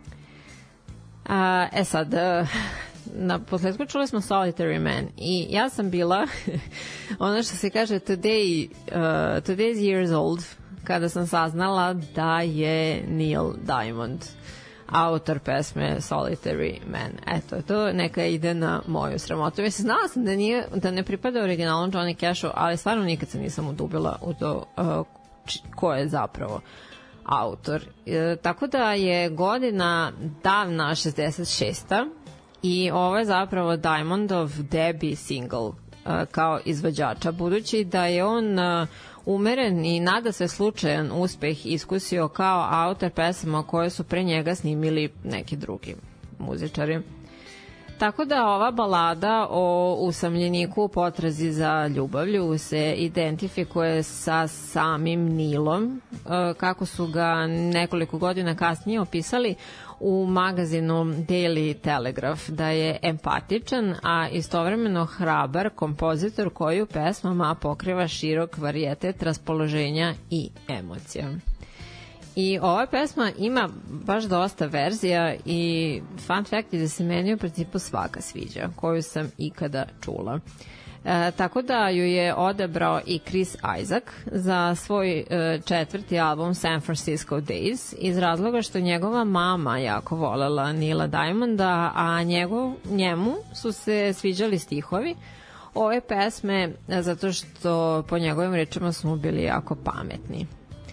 Uh, e sad... Uh, na posledku čuli smo Solitary Man i ja sam bila ono što se kaže today, uh, today's years old kada sam saznala da je Neil Diamond autor pesme Solitary Man. Eto, to neka ide na moju sramotu. Mislim, znala sam da, nije, da ne pripada originalnom Johnny Cashu, ali stvarno nikad se nisam udubila u to uh, ko je zapravo autor. E, tako da je godina davna šezdeset šesta i ovo je zapravo Diamondov debut single uh, kao izvođača, budući da je on uh, umeren i nada se slučajan uspeh iskusio kao autor pesama koje su pre njega snimili neki drugi muzičari. Tako da ova balada o usamljeniku u potrazi za ljubavlju se identifikuje sa samim Nilom, kako su ga nekoliko godina kasnije opisali u magazinu Daily Telegraph, da je empatičan, a istovremeno hrabar kompozitor koji u pesmama pokriva širok varijetet raspoloženja i emocija. I ova pesma ima baš dosta verzija i fun fact je da se meni u principu svaka sviđa koju sam ikada čula. E, tako da ju je odabrao i Chris Isaak za svoj e, četvrti album San Francisco Days iz razloga što njegova mama jako volela Nila Diamonda, a njegov, njemu su se sviđali stihovi ove pesme zato što po njegovim rečima smo bili jako pametni.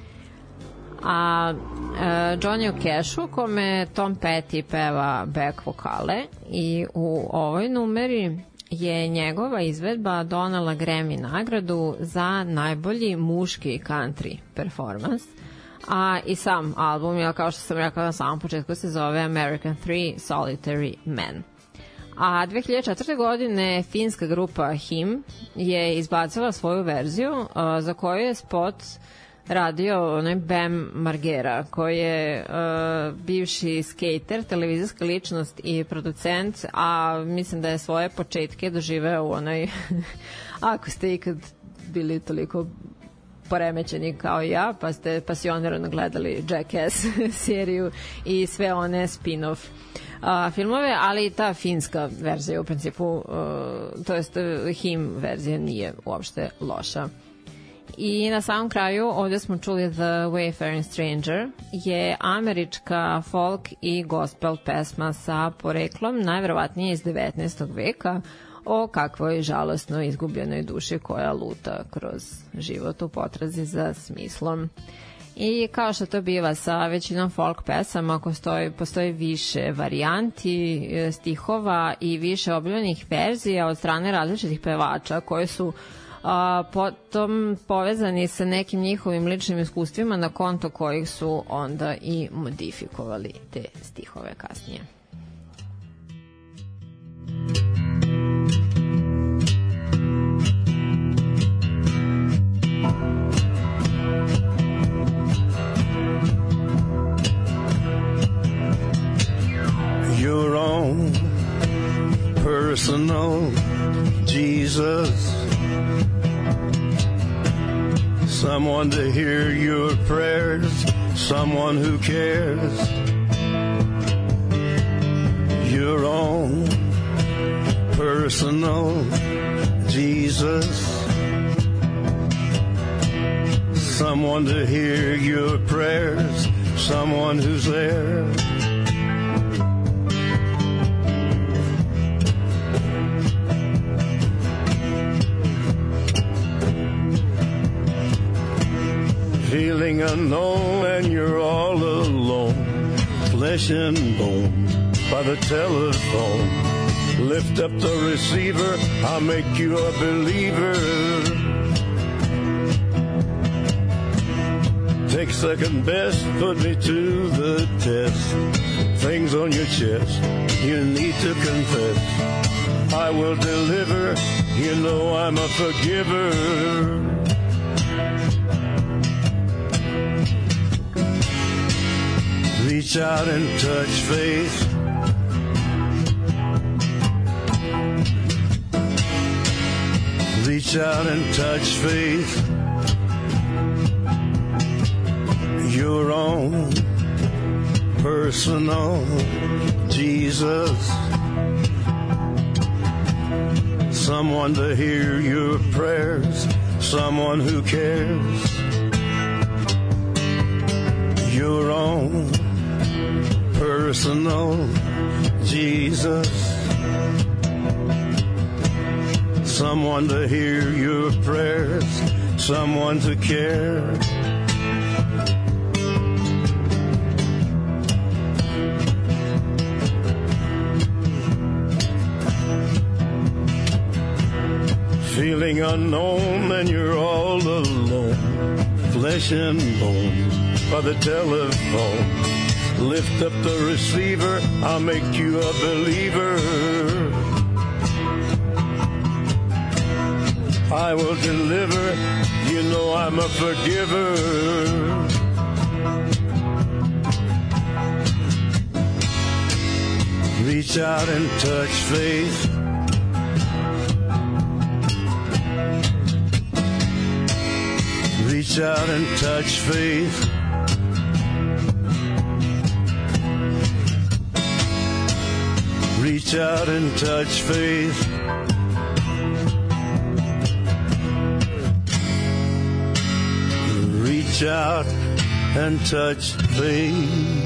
A e, Johnny Cashu, kome Tom Petty peva back vokale, i u ovoj numeri je njegova izvedba donala Grammy nagradu za najbolji muški country performance, a i sam album, ja, kao što sam rekla na samom početku, se zove American tri Solitary Man. A dve hiljade četvrte. godine finska grupa Him je izbacila svoju verziju uh, za koju je spot radio onaj Bam Margera, koji je uh, bivši skater, televizijska ličnost i producent, a mislim da je svoje početke doživeo u onaj ako ste ikad bili toliko poremećeni kao ja, pa ste pasionirano gledali Jackass seriju i sve one spin-off uh, filmove, ali ta finska verzija u principu, uh, to jest Him verzija nije uopšte loša. I na samom kraju ovdje smo čuli The Wayfaring Stranger, je američka folk i gospel pesma sa poreklom najverovatnije iz devetnaestog veka o kakvoj žalosno izgubljenoj duši koja luta kroz život u potrazi za smislom. I kao što to biva sa većinom folk pesama, postoji, postoji više varijanti, stihova i više obiljenih verzija od strane različitih pevača koji su a, potom povezani sa nekim njihovim ličnim iskustvima na konto kojih su onda i modifikovali te stihove kasnije. Your own personal Jesus, someone to hear your prayers, someone who cares. Your own personal Jesus, someone to hear your prayers, someone who's there. Feeling unknown and you're all alone, flesh and bone by the telephone. Lift up the receiver, I'll make you a believer. Take second best, put me to the test. Things on your chest, you need to confess. I will deliver, you know I'm a forgiver. Reach out and touch faith. Reach out and touch faith. Your own personal Jesus, someone to hear your prayers, someone who cares. Your own personal personal Jesus. Someone to hear your prayers, someone to care. Feeling unknown and you're all alone, flesh and bone by the telephone. Lift up the receiver, I'll make you a believer. I will deliver, you know I'm a forgiver. Reach out and touch faith. Reach out and touch faith. Reach out and touch faith. Reach out and touch faith.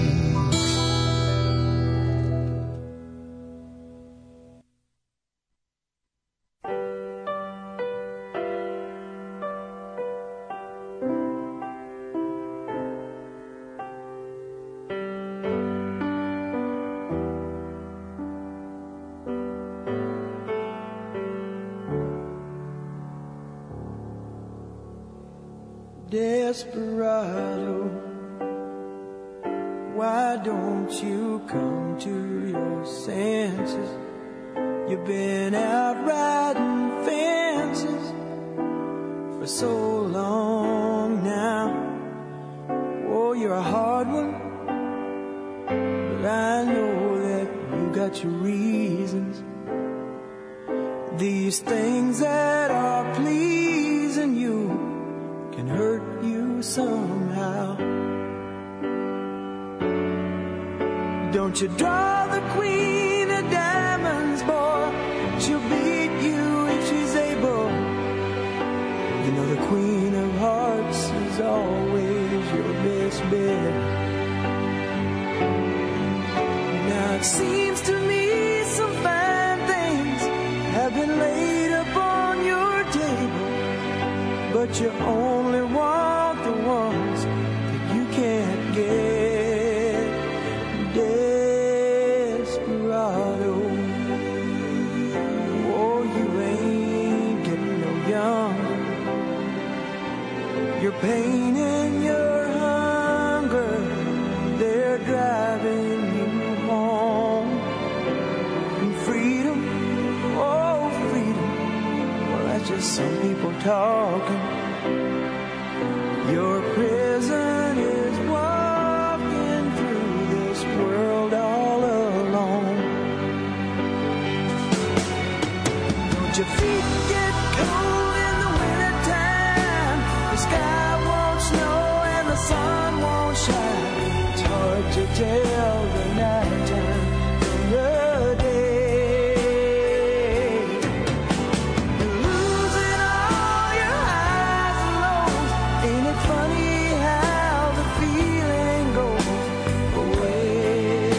Desperado, why don't you come to your senses? You've been out riding fences for so long now. Oh, you're a hard one, but I know that you got your reasons. These things that are pleasing you can hurt you somehow. Don't you draw the queen of diamonds, boy. She'll beat you if she's able. You know the queen of hearts is always your best bet. Now it seems to me some fine things have been laid upon your table, but you only want the ones that you can't get. Desperado, oh, you ain't getting no younger. Your pain and your hunger, they're driving you home. And freedom, oh, freedom, well, that's just some people talking. Your prison is walking through this world all alone. Don't your feet get cold in the wintertime? The sky won't snow and the sun won't shine. It's hard to tell the nighttime from the day. You're losing all your highs and lows. Ain't it funny how the feeling goes away?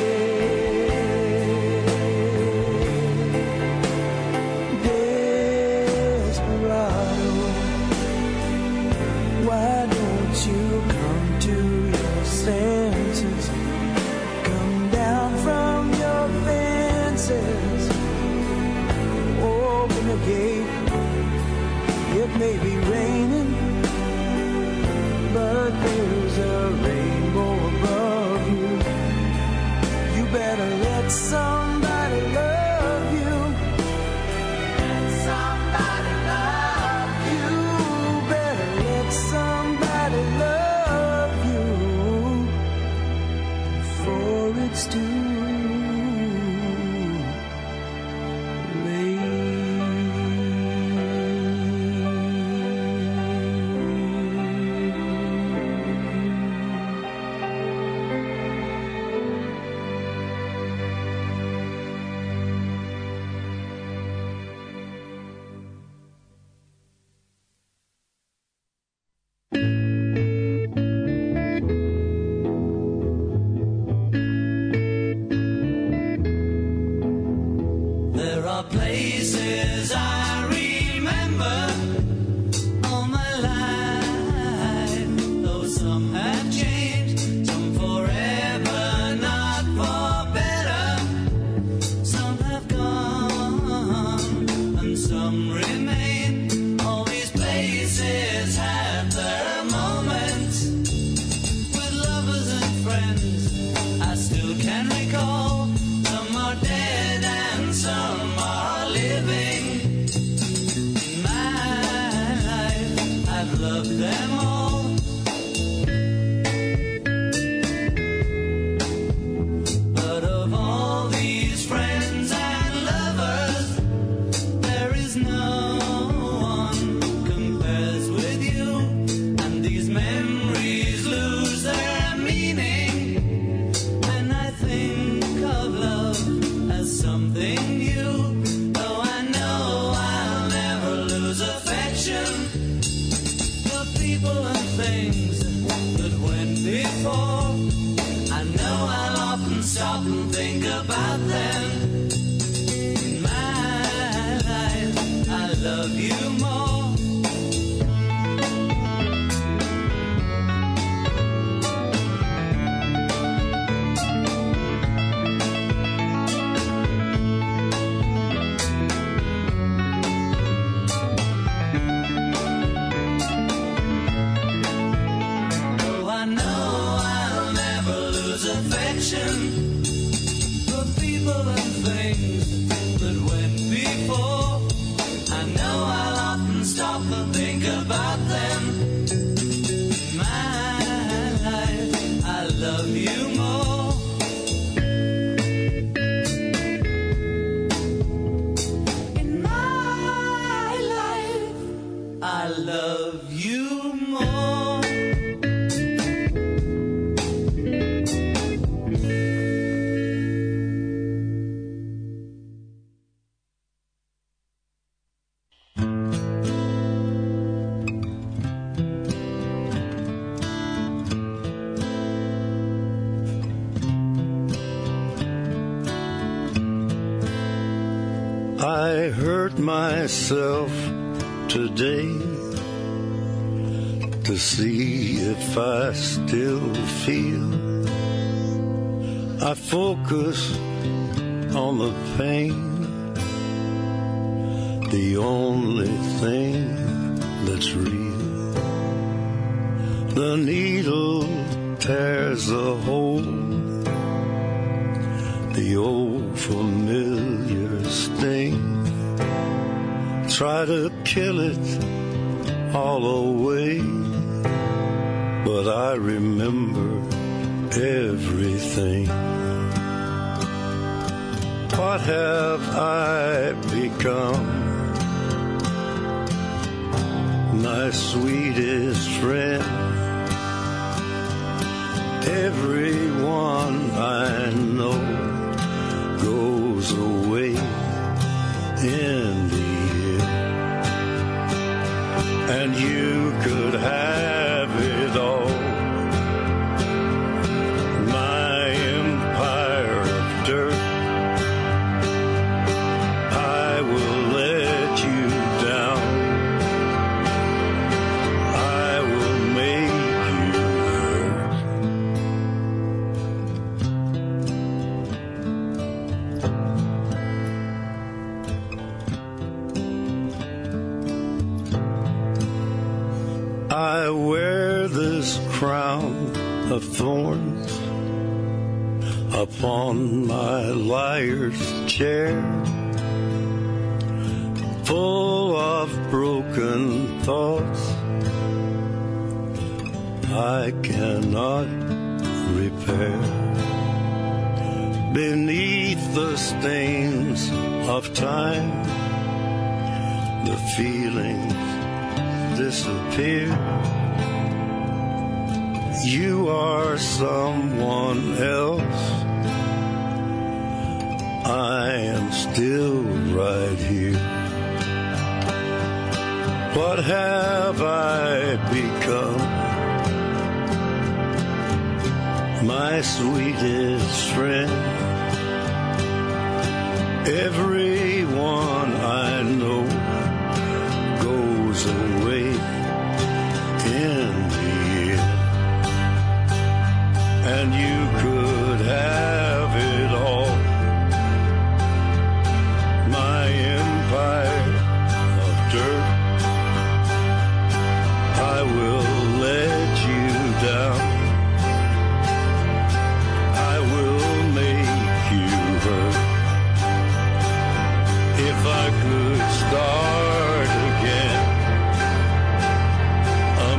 Desperado, why don't you come to your senses? Come down from your fences. Open the gate. It may be raining, but there's a rainbow above you. You better let somebody love you. Let somebody love you. Better let somebody love you before it's too late. love them all. But of all these friends and lovers, there is no one compares with you. And these memories lose their meaning when I think of love as something new. Though I know I'll never lose affection for people and things that went before. I know I'll often stop and think about them. In my life, I love you more. Though I know I'll never lose affection for people and things that went before. I know I'll often stop and think about them. In my life, I love you more. In my life, I love you more. I hurt myself today to see if I still feel. I focus on the pain, the only thing that's real. The needle tears a hole, the old familiar sting. Try to kill it all away, but I remember everything. What have I become? My sweetest friend. Everyone I know goes away in the end, and you could have it all. My empire of dirt, I will let you down. I will make you hurt. I wear this crown of thorns upon my liar's chair, full of broken thoughts I cannot repair. Beneath the stains of time, the feelings disappear. You are someone else. I am still right here. What have I become? My sweetest friend. Everyone I know goes away in the end, and you could have it all. My empire of dirt, I will let you down. I will make you hurt. If I could start again, a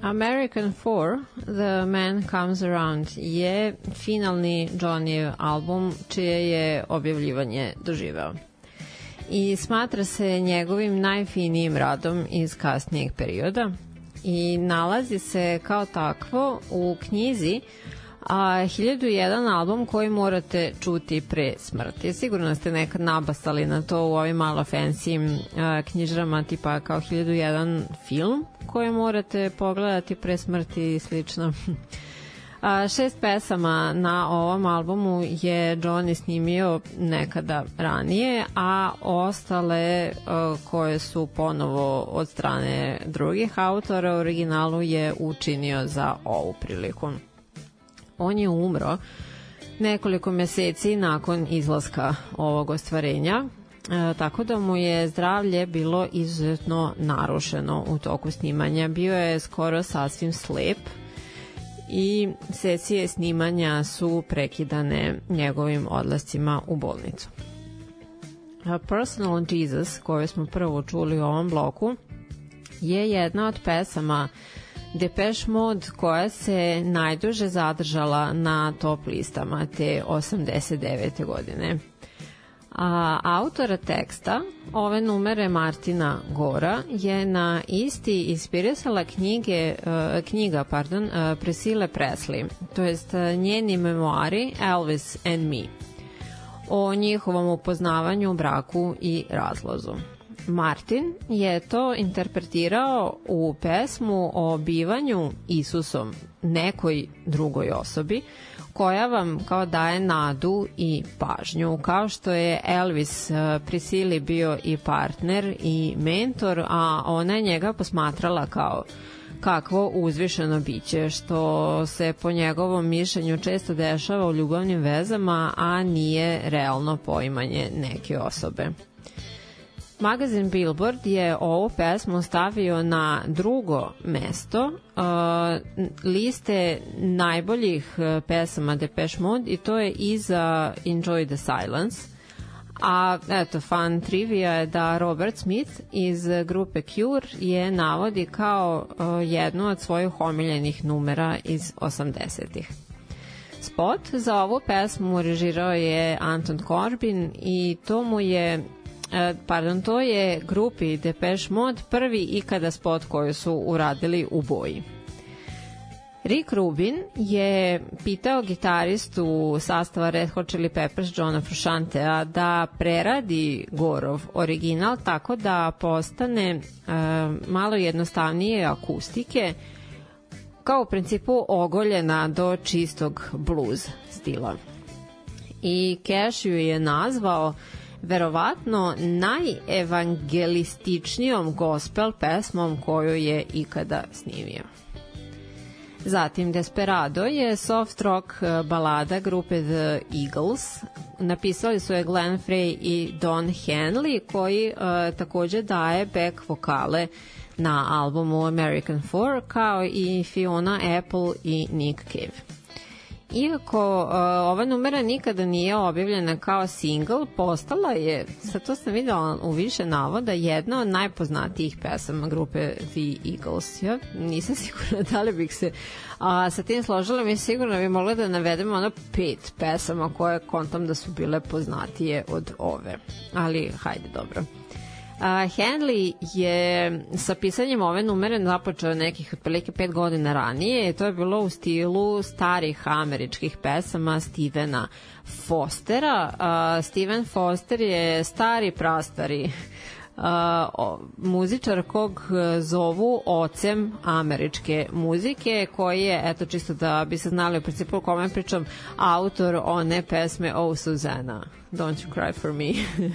American four, The Man Comes Around je finalni Johnny album čije je objavljivanje doživeo. I smatra se njegovim najfinijim radom iz kasnijeg perioda i nalazi se kao takvo u knjizi a hiljadu i jedan album koji morate čuti pre smrti. Sigurno ste nekad nabasali na to u ovim malo fancy knjižarama tipa kao hiljadu i jedan film koje morate pogledati pre smrti i slično. A, šest pesama na ovom albumu je Johnny snimio nekada ranije, a ostale a, koje su ponovo od strane drugih autora u originalu je učinio za ovu priliku. On je umro nekoliko meseci nakon izlaska ovog ostvarenja, e, tako da mu je zdravlje bilo izuzetno narušeno u toku snimanja. Bio je skoro sasvim slep i sesije snimanja su prekidane njegovim odlascima u bolnicu. A Personal Jesus, koju smo prvo čuli u ovom bloku, je jedna od pesama Depeche Mode koja se najduže zadržala na top listama te osamdeset devete godine. A autora teksta ove numere Martina Gora je na isti inspirisala knjige, uh, knjiga pardon, uh, Priscille Presley, to jest uh, njeni memoari Elvis and Me, o njihovom upoznavanju, braku i razlozu. Martin je to interpretirao u pesmu o bivanju Isusom nekoj drugoj osobi koja vam kao daje nadu i pažnju, kao što je Elvis Priscilli bio i partner i mentor, a ona je njega posmatrala kao kakvo uzvišeno biće, što se po njegovom mišljenju često dešava u ljubavnim vezama, a nije realno poimanje neke osobe. Magazin Billboard je ovu pesmu stavio na drugo mesto uh, liste najboljih pesama Depeche Mode i to je iza Enjoy the Silence. A eto, fun trivia je da Robert Smith iz grupe Cure je navodi kao uh, jednu od svojih omiljenih numera iz osamdesetih. Spot za ovu pesmu režirao je Anton Corbijn i to mu je pardon, to je grupi Depeche Mode prvi ikada spot koji su uradili u boji. Rick Rubin je pitao gitaristu sastava Red Hot Chili Peppers Johna Frusciantea da preradi Gorov original tako da postane uh, malo jednostavnije akustike, kao u principu ogoljena do čistog blues stila. I Cash ju je nazvao verovatno najevangelističnijom gospel pesmom koju je ikada snimio. Zatim Desperado je soft rock balada grupe The Eagles. Napisali su je Glenn Frey i Don Henley, koji uh, takođe daje back vokale na albumu American four, kao i Fiona Apple i Nick Cave. Iako uh, ova numera nikada nije objavljena kao single, postala je, sad to sam videla u više navoda, jedna od najpoznatijih pesama grupe The Eagles. Ja nisam sigurna da li bih se a, sa tim složila, mi sigurno bi mogla da navedemo ono pet pesama koje kontam da su bile poznatije od ove. Ali, hajde, dobro. Uh, Henley je sa pisanjem ove numere započeo nekih otprilike pet godina ranije. To je bilo u stilu starih američkih pesama Stevena Fostera. Uh, Steven Foster je stari prastari uh, muzičar kog zovu ocem američke muzike, koji je, eto čisto da bi se znali u principu o kome pričam, autor one pesme Oh Susanna, Don't You Cry For Me.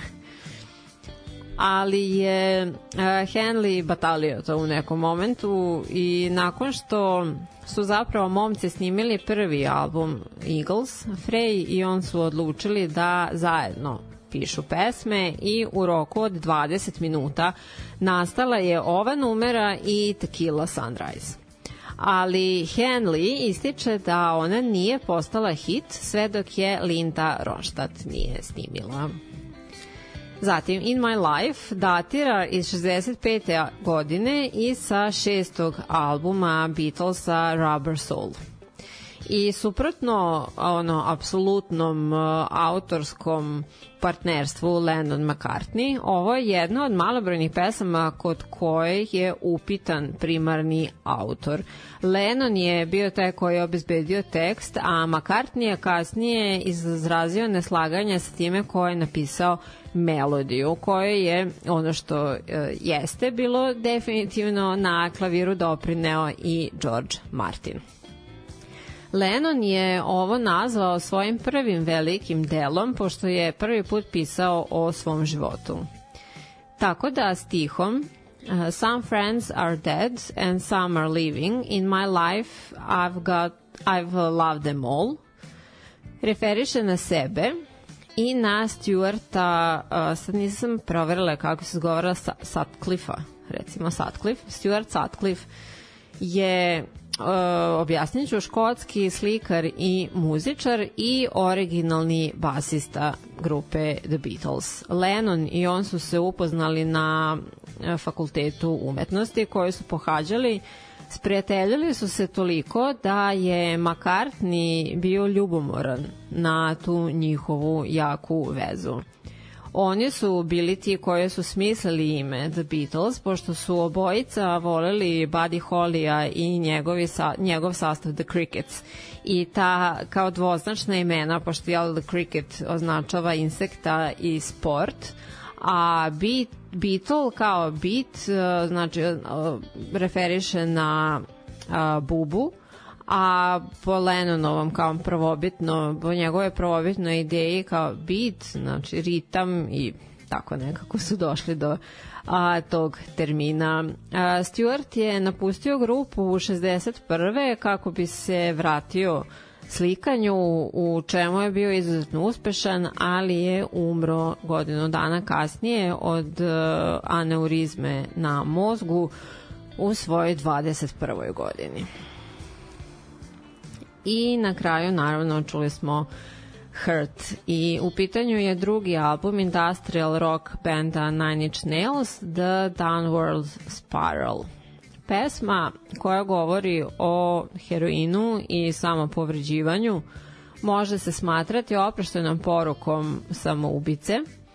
Ali je uh, Henley batalio to u nekom momentu i nakon što su zapravo momci snimili prvi album Eagles, Frey i on su odlučili da zajedno pišu pesme i u roku od dvadeset minuta nastala je ova numera i Tequila Sunrise. Ali Henley ističe da ona nije postala hit sve dok je Linda Ronstadt nije snimila. Zatim In My Life datira iz šezdeset pete godine i sa šestog albuma Beatlesa Rubber Soul. I suprotno ono apsolutnom uh, autorskom partnerstvu Lennon-McCartney, ovo je jedna od malobrojnih pesama kod kojih je upitan primarni autor. Lennon je bio taj koji je obezbedio tekst, a McCartney je kasnije izrazio neslaganje sa time ko je napisao melodiju, koje je ono što uh, jeste bilo definitivno na klaviru doprineo i George Martin. Lennon je ovo nazvao svojim prvim velikim delom, pošto je prvi put pisao o svom životu. Tako da stihom uh, Some friends are dead and some are living. In my life I've got I've loved them all. Referiše na sebe i na Stuarta, uh, sad nisam proverila kako se izgovara Sutcliffe-a, recimo Sutcliffe. Stuart Sutcliffe je Uh, objasnit ću, škotski slikar i muzičar i originalni basista grupe The Beatles. Lennon i on su se upoznali na fakultetu umetnosti koji su pohađali. Sprijateljili su se toliko da je McCartney bio ljubomoran na tu njihovu jaku vezu. Oni su bili ti koji su smislili ime The Beatles, pošto su obojica voleli Buddy Hollya i njegovi sa, njegov sastav The Crickets. I ta kao dvoznačna imena, pošto je The Cricket označava insekta i sport, a beat, Beatle kao beat, znači referiše na a, bubu, a po Lennonovom kao prvobitno, po njegove prvobitnoj ideji kao beat, znači ritam i tako nekako su došli do a, tog termina. A, Stuart je napustio grupu u šezdeset prve kako bi se vratio slikanju, u čemu je bio izuzetno uspešan, ali je umro godinu dana kasnije od uh, aneurizme na mozgu u svojoj dvadeset prvoj godini. I na kraju, naravno, čuli smo Hurt. I u pitanju je drugi album industrial rock benda Nine Inch Nails, The Downward Spiral. Pesma koja govori o heroinu i samopovređivanju može se smatrati oproštenom porukom samoubice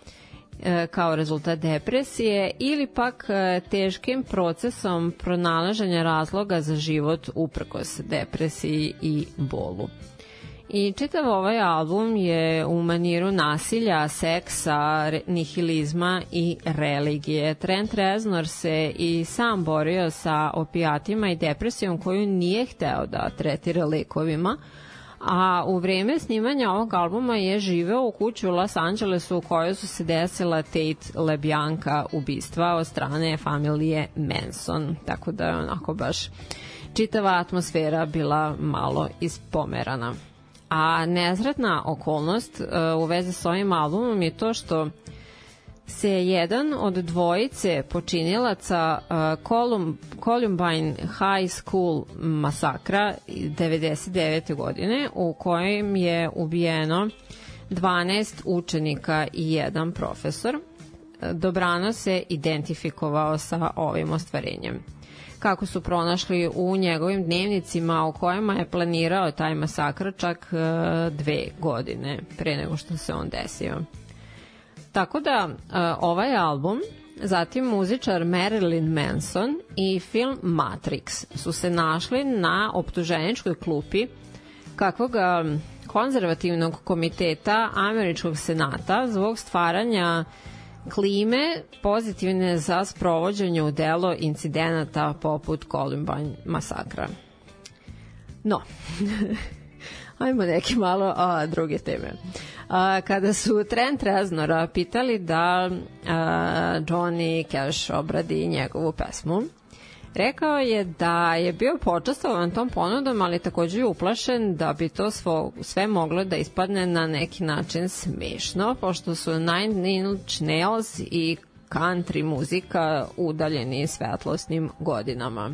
e, kao rezultat depresije ili pak e, teškim procesom pronalaženja razloga za život uprkos depresiji i bolu. I čitav ovaj album je u maniru nasilja, seksa, nihilizma i religije. Trent Reznor se i sam borio sa opijatima i depresijom koju nije hteo da tretira lekovima, a u vreme snimanja ovog albuma je živeo u kući u Los Angelesu u kojoj su se desila Tate LeBianca ubistva od strane familije Manson, tako da je onako baš čitava atmosfera bila malo ispomerana. A nezretna okolnost uh, u vezi s ovim albumom je to što se jedan od dvojice počinilaca uh, Colum, Columbine High School masakra devedeset devete godine, u kojem je ubijeno dvanaest učenika i jedan profesor, dobrano se identifikovao sa ovim ostvarenjem. Kako su pronašli u njegovim dnevnicima u kojima je planirao taj masakr čak dve godine pre nego što se on desio. Tako da ovaj album, zatim muzičar Marilyn Manson i film Matrix su se našli na optuženičkoj klupi kakvog konzervativnog komiteta Američkog senata zbog stvaranja klime pozitivne za sprovođenje u delo incidenata poput Columbine masakra. No, ajmo neke malo a, druge teme. A, kada su Trent Reznora pitali da a, Johnny Cash obradi njegovu pesmu, rekao je da je bio počastovan tom ponudom, ali takođe je uplašen da bi to svo, sve moglo da ispadne na neki način smešno, pošto su Nine Inch Nails i country muzika udaljeni svetlosnim godinama.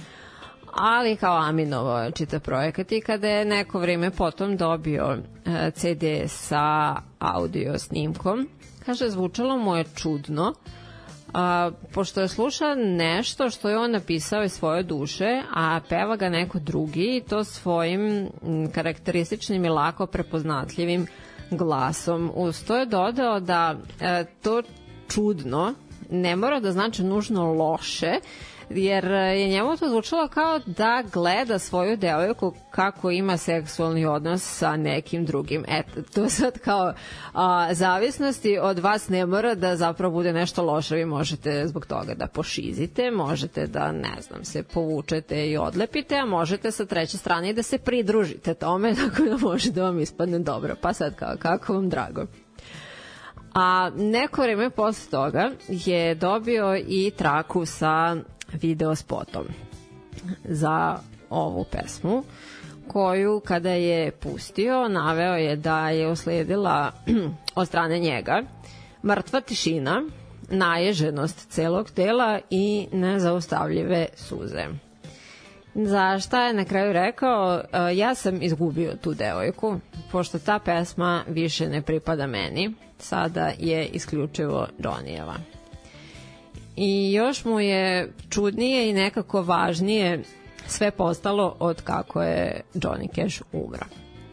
Ali kao Aminovo je čitav projekat i kada je neko vreme potom dobio C D sa audio snimkom, Kaže, zvučalo mu je čudno, a, pošto je slušao nešto što je on napisao iz svoje duše, a peva ga neko drugi i to svojim m, karakterističnim i lako prepoznatljivim glasom. Uz to je dodao da e, to čudno ne mora da znači nužno loše, jer je njemu to zvučalo kao da gleda svoju devojku kako ima seksualni odnos sa nekim drugim. Eto, to je sad kao a, zavisnosti od vas ne mora da zapravo bude nešto loše. Vi možete zbog toga da pošizite, možete da, ne znam, se povučete i odlepite, a možete sa treće strane i da se pridružite tome, tako da može da vam ispadne dobro. Pa sad kao, kako vam drago. A neko vreme posle toga je dobio i traku sa video spotom za ovu pesmu, koju kada je pustio naveo je da je usledila od strane njega mrtva tišina, naježenost celog tela i nezaustavljive suze. Za šta je na kraju rekao, ja sam izgubio tu devojku, pošto ta pesma više ne pripada meni, sada je isključivo Johnnyjeva. I još mu je čudnije i nekako važnije sve postalo od kako je Johnny Cash umro.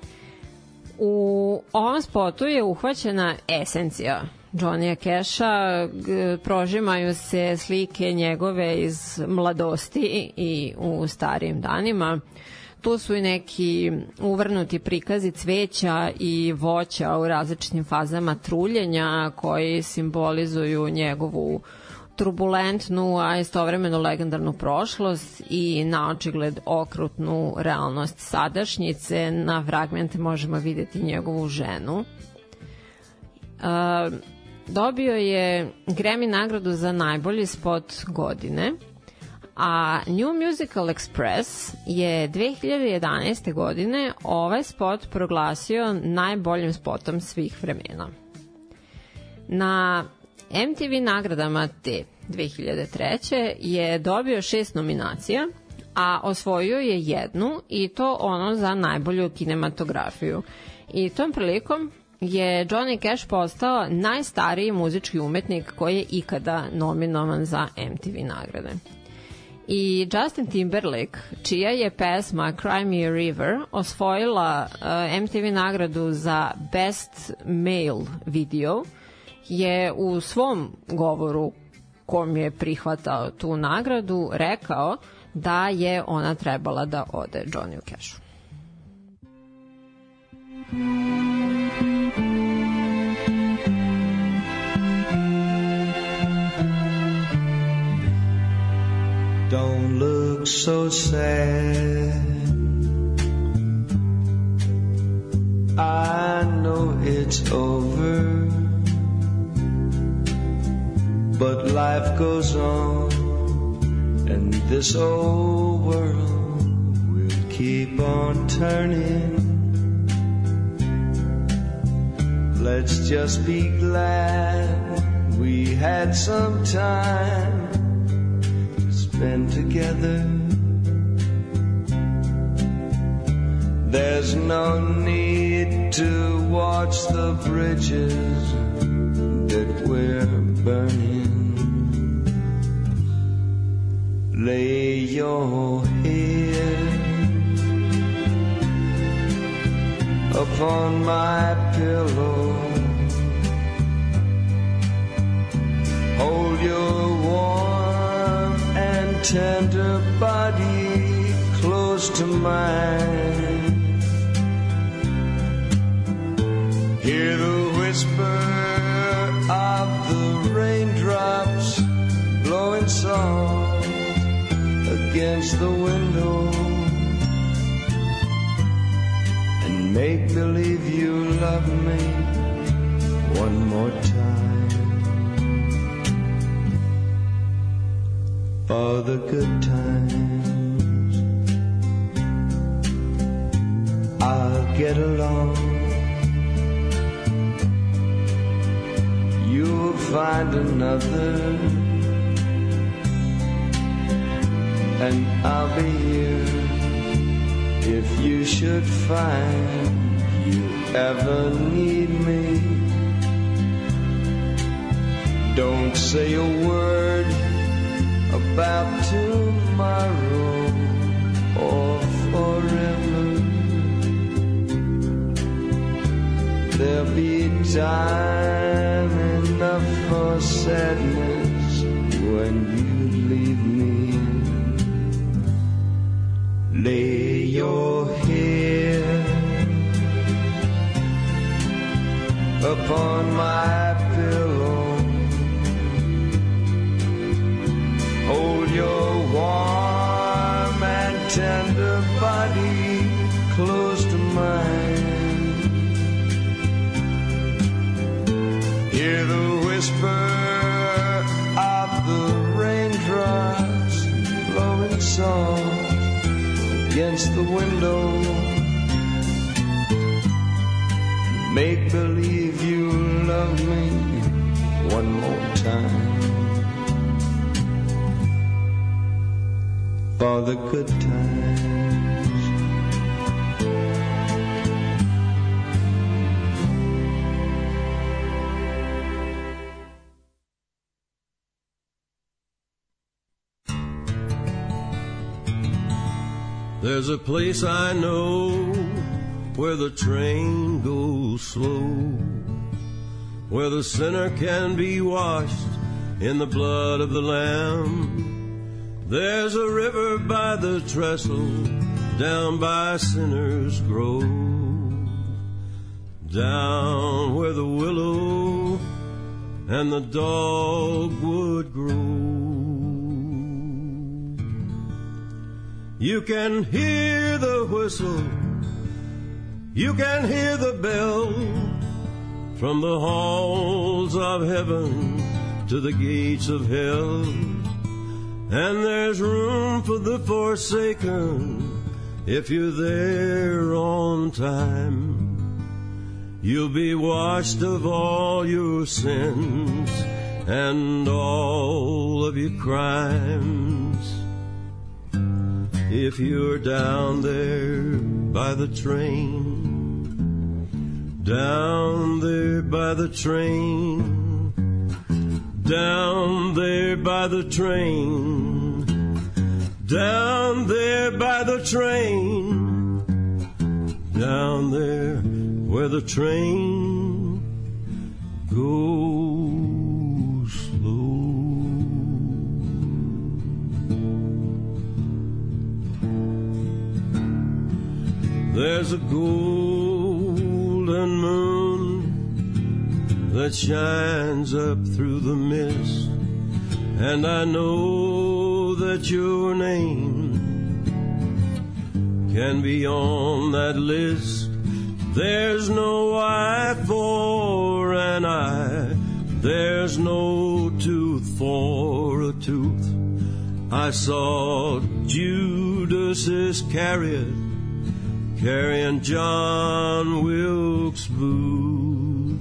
U ovom spotu je uhvaćena esencija Johnnyja Casha, prožimaju se slike njegove iz mladosti i u starijim danima. Tu su i neki uvrnuti prikazi cveća i voća u različitim fazama truljenja koji simbolizuju njegovu turbulentnu, a istovremeno legendarnu prošlost i naočigled okrutnu realnost sadašnjice. Na fragmente možemo vidjeti njegovu ženu. E, dobio je Grammy nagradu za najbolji spot godine, a New Musical Express je dve hiljade jedanaeste. godine ovaj spot proglasio najboljim spotom svih vremena. Na M T V nagradama te dve hiljade treće. je dobio šest nominacija, a osvojio je jednu i to ono za najbolju kinematografiju. I tom prilikom je Johnny Cash postao najstariji muzički umetnik koji je ikada nominovan za M T V nagrade. I Justin Timberlake, čija je pesma Cry Me a River osvojila uh, M T V nagradu za Best Male Video, je u svom govoru kom je prihvatao tu nagradu rekao da je ona trebala da ode Johnny Cashu. Don't look so sad. I know it's over, but life goes on, and this old world will keep on turning. Let's just be glad we had some time to spend together. There's no need to watch the bridges that we're burning. Lay your head upon my pillow. Hold your warm and tender body close to mine. Hear the whisper of the raindrops blowing soft against the window, and make believe you love me one more time. For the good times I'll get along. You'll find another, and I'll be here if you should find you ever need me. Don't say a word about tomorrow or forever. There'll be time enough for sadness when you leave me. Lay your head upon my pillow. Hold your warm and tender body close to mine. Hear the whisper of the raindrops blowing soft against the window. Make believe you love me one more time for the good times. There's a place I know where the train goes slow, where the sinner can be washed in the blood of the Lamb. There's a river by the trestle, down by Sinner's Grove, down where the willow and the dogwood grow. You can hear the whistle, you can hear the bell, from the halls of heaven to the gates of hell. And there's room for the forsaken if you're there on time. You'll be washed of all your sins and all of your crimes. If you're down there by the train, down there by the train, down there by the train, down there by the train, down there where the train goes slow. There's a golden moon that shines up through the mist, and I know that your name can be on that list. There's no eye for an eye, there's no tooth for a tooth. I saw Judas Iscariot carrying John Wilkes Booth.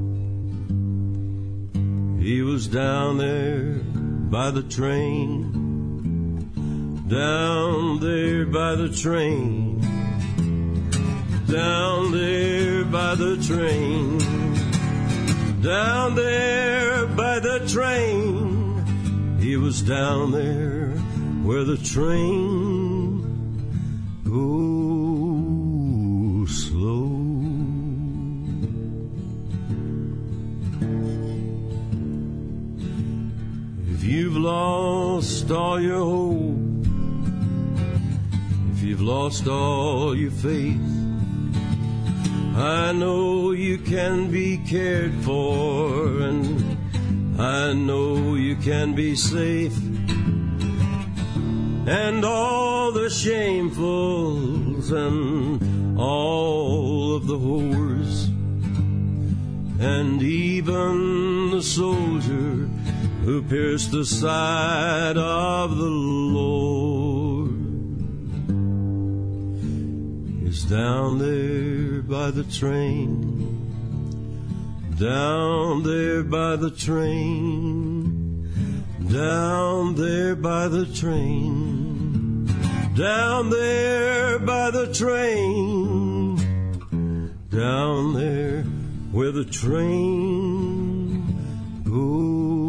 He was down there by the train, down there by the train, down there by the train, down there by the train. He was down there where the train goes slow. If you've lost all your hope, if you've lost all your faith, I know you can be cared for, and I know you can be safe. And all the shamefuls and all of the whores, and even the soldier who pierced the side of the Lord, is down there by the train, down there by the train, down there by the train, down there by the train, down there where the train goes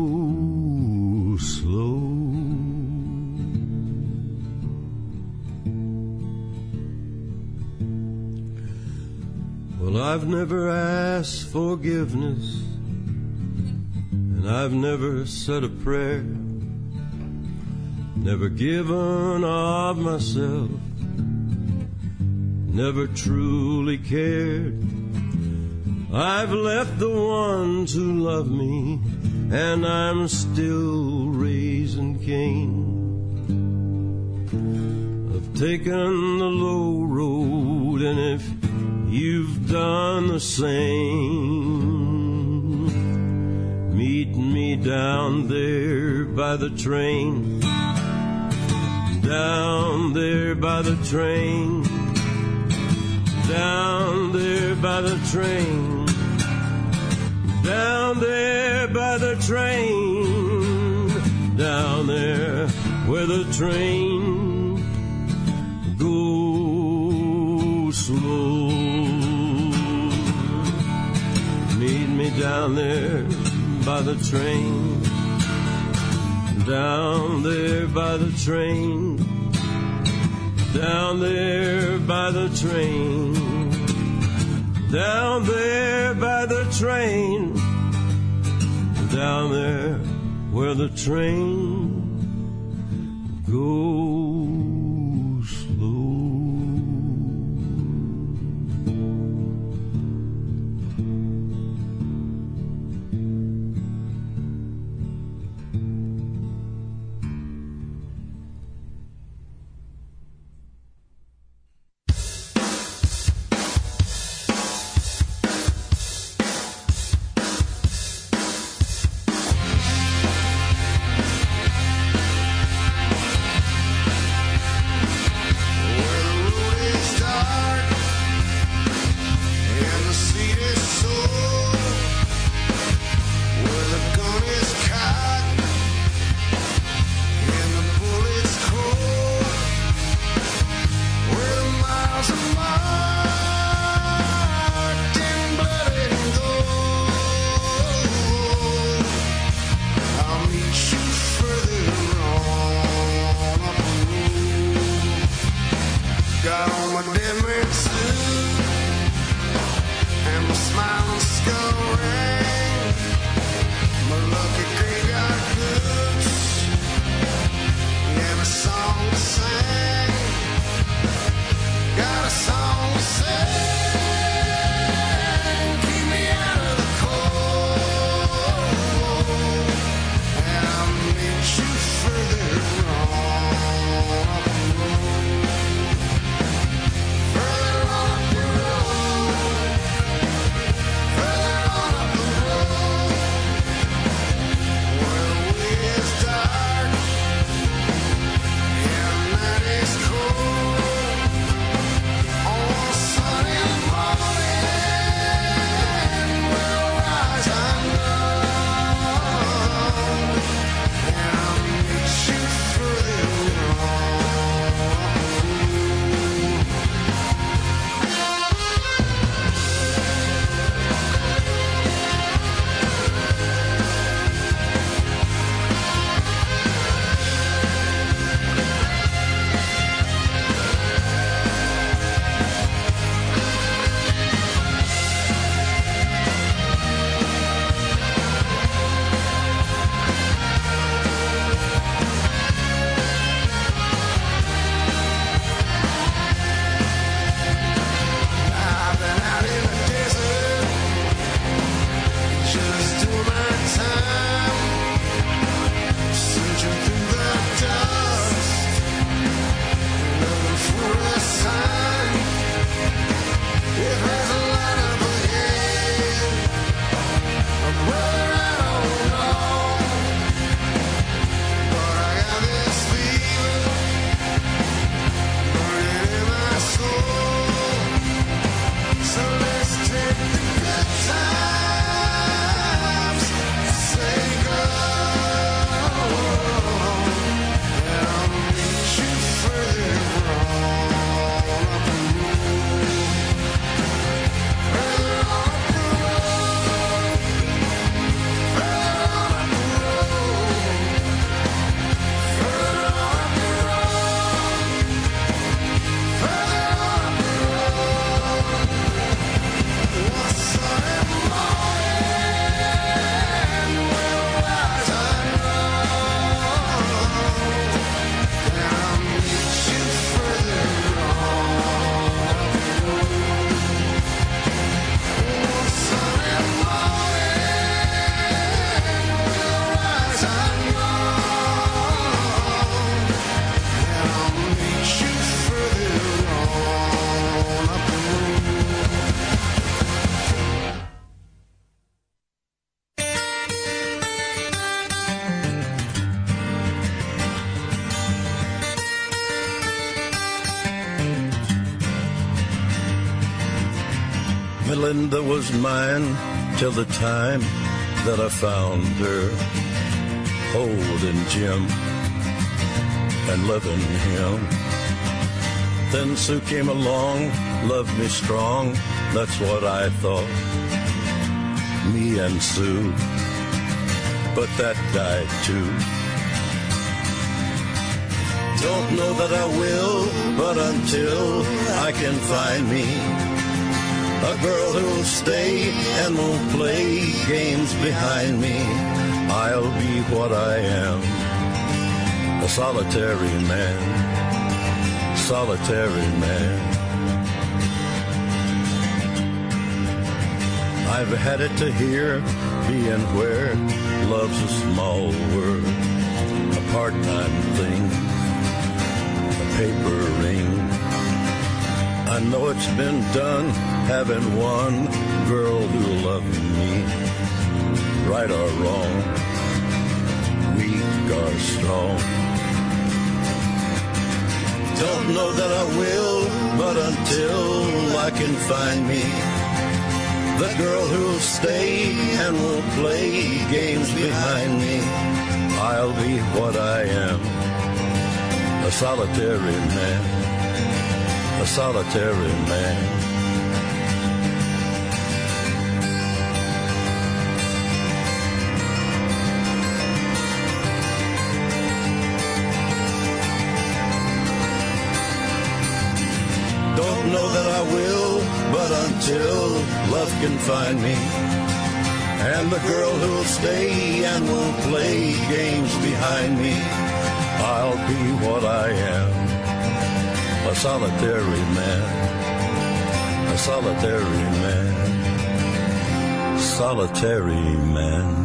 Well, I've never asked forgiveness, and I've never said a prayer, never given of myself, never truly cared. I've left the ones who love me, and I'm still raising Cain. I've taken the low road, and if you've done the same, meet me down there by the train, down there by the train, down there by the train, down there by the train, down there where the train goes slow. Meet me down there by the train, down there by the train, down there by the train, down there by the train, down there where the train goes slow. Linda was mine till the time that I found her holding Jim and loving him. Then Sue came along, loved me strong, that's what I thought, me and Sue, but that died too. Don't know that I will, but until I can find me a girl who'll stay and won't play games behind me, I'll be what I am, a solitary man, solitary man. I've had it to hear, being where love's a small word, a part-time thing, a paper ring. I know it's been done, having one girl who loved me, right or wrong, weak or strong. Don't know that I will, but until I can find me the girl who'll stay and won't play games behind me, I'll be what I am, a solitary man, a solitary man. Don't know that I will, but until love can find me, and the girl who'll stay and won't play games behind me, I'll be what I am, a solitary man, a solitary man, solitary man.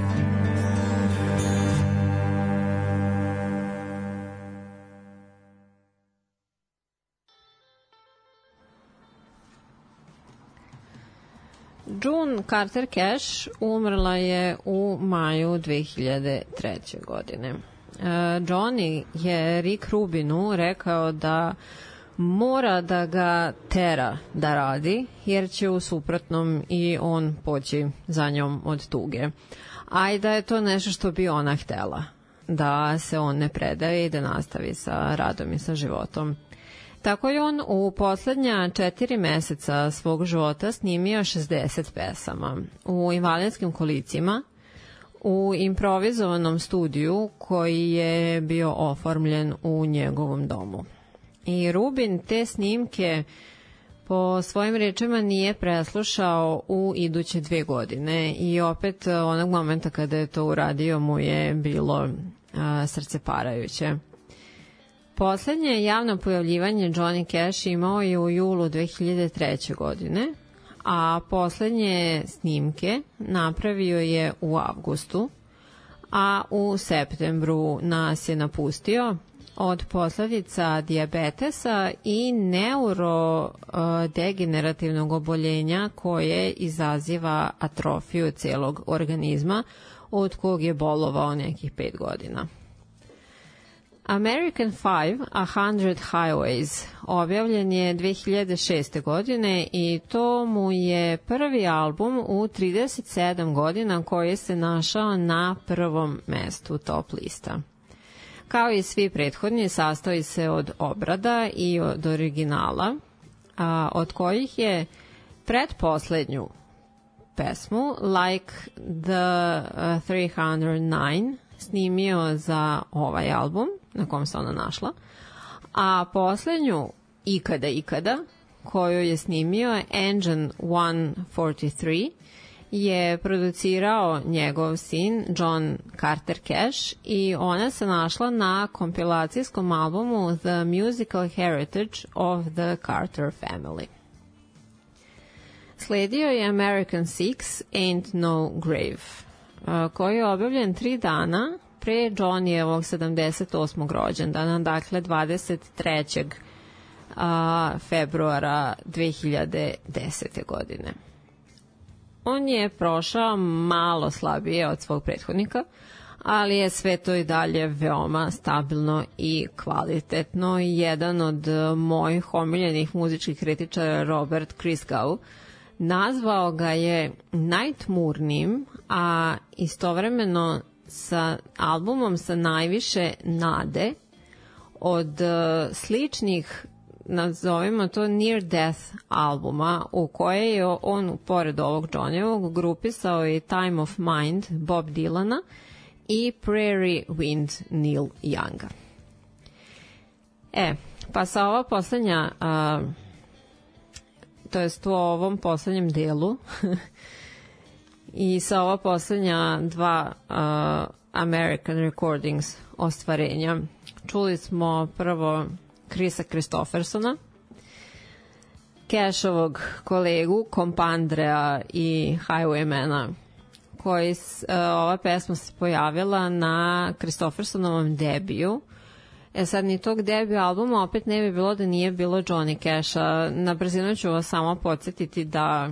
June Carter Cash umrla je u maju dve hiljade treće. godine. Johnny je Rick Rubinu rekao da mora da ga tera da radi, jer će u suprotnom i on poći za njom od tuge. A i da je to nešto što bi ona htela, da se on ne predaje i da nastavi sa radom i sa životom. Tako je on u poslednja četiri meseca svog života snimio šezdeset pesama u invalidskim kolicima, u improvizovanom studiju koji je bio oformljen u njegovom domu. I Rubin te snimke po svojim rečima nije preslušao u iduće dve godine i opet onog momenta kada je to uradio mu je bilo a, srceparajuće. Poslednje javno pojavljivanje Johnny Cash imao je u julu dve hiljade treće. godine, a poslednje snimke napravio je u avgustu, a u septembru nas je napustio od posledica dijabetesa i neurodegenerativnog oboljenja koje izaziva atrofiju celog organizma, od kog je bolovao nekih pet godina. American Five, A Hundred Highways objavljen je dve hiljade šeste. godine i to mu je prvi album u trideset sedam godina koji se našao na prvom mestu top lista. Kao i svi prethodni, sastoji se od obrada i od originala, a, od kojih je pretposlednju pesmu Like the uh, three hundred nine snimio za ovaj album na kom se ona našla, a poslednju ikada ikada koju je snimio Engine one forty-three je producirao njegov sin John Carter Cash i ona se našla na kompilacijskom albumu The Musical Heritage of the Carter Family. Sledio je American Six, Ain't No Grave, koji je objavljen tri dana pre Johnnyjevog sedamdeset osmog rođendana, dakle dvadeset trećeg februara dve hiljade desete. godine. On je prošao malo slabije od svog prethodnika, ali je sve to i dalje veoma stabilno i kvalitetno. Jedan od mojih omiljenih muzičkih kritičara, Robert Christgau, Nazvao ga je najtmurnijim, a istovremeno sa albumom sa najviše nade od uh, sličnih, nazovimo to near death albuma, u koje je on, pored ovog Johnnyevog, grupisao i Time of Mind Bob Dylana i Prairie Wind Neil Younga. E, pa sa ova poslednja, uh, to jest u ovom poslednjem delu i sa ova poslednja dva uh, American Recordings ostvarenja, čuli smo prvo Chrisa Kristoffersona, Cashovog kolegu, kompandrea i Highwaymana, koji, uh, ova pesma se pojavila na Kristoffersonovom debiju. E sad, ni tog debiju albuma opet ne bi bilo da nije bilo Johnny Casha. Na brzinu ću vas samo podsjetiti da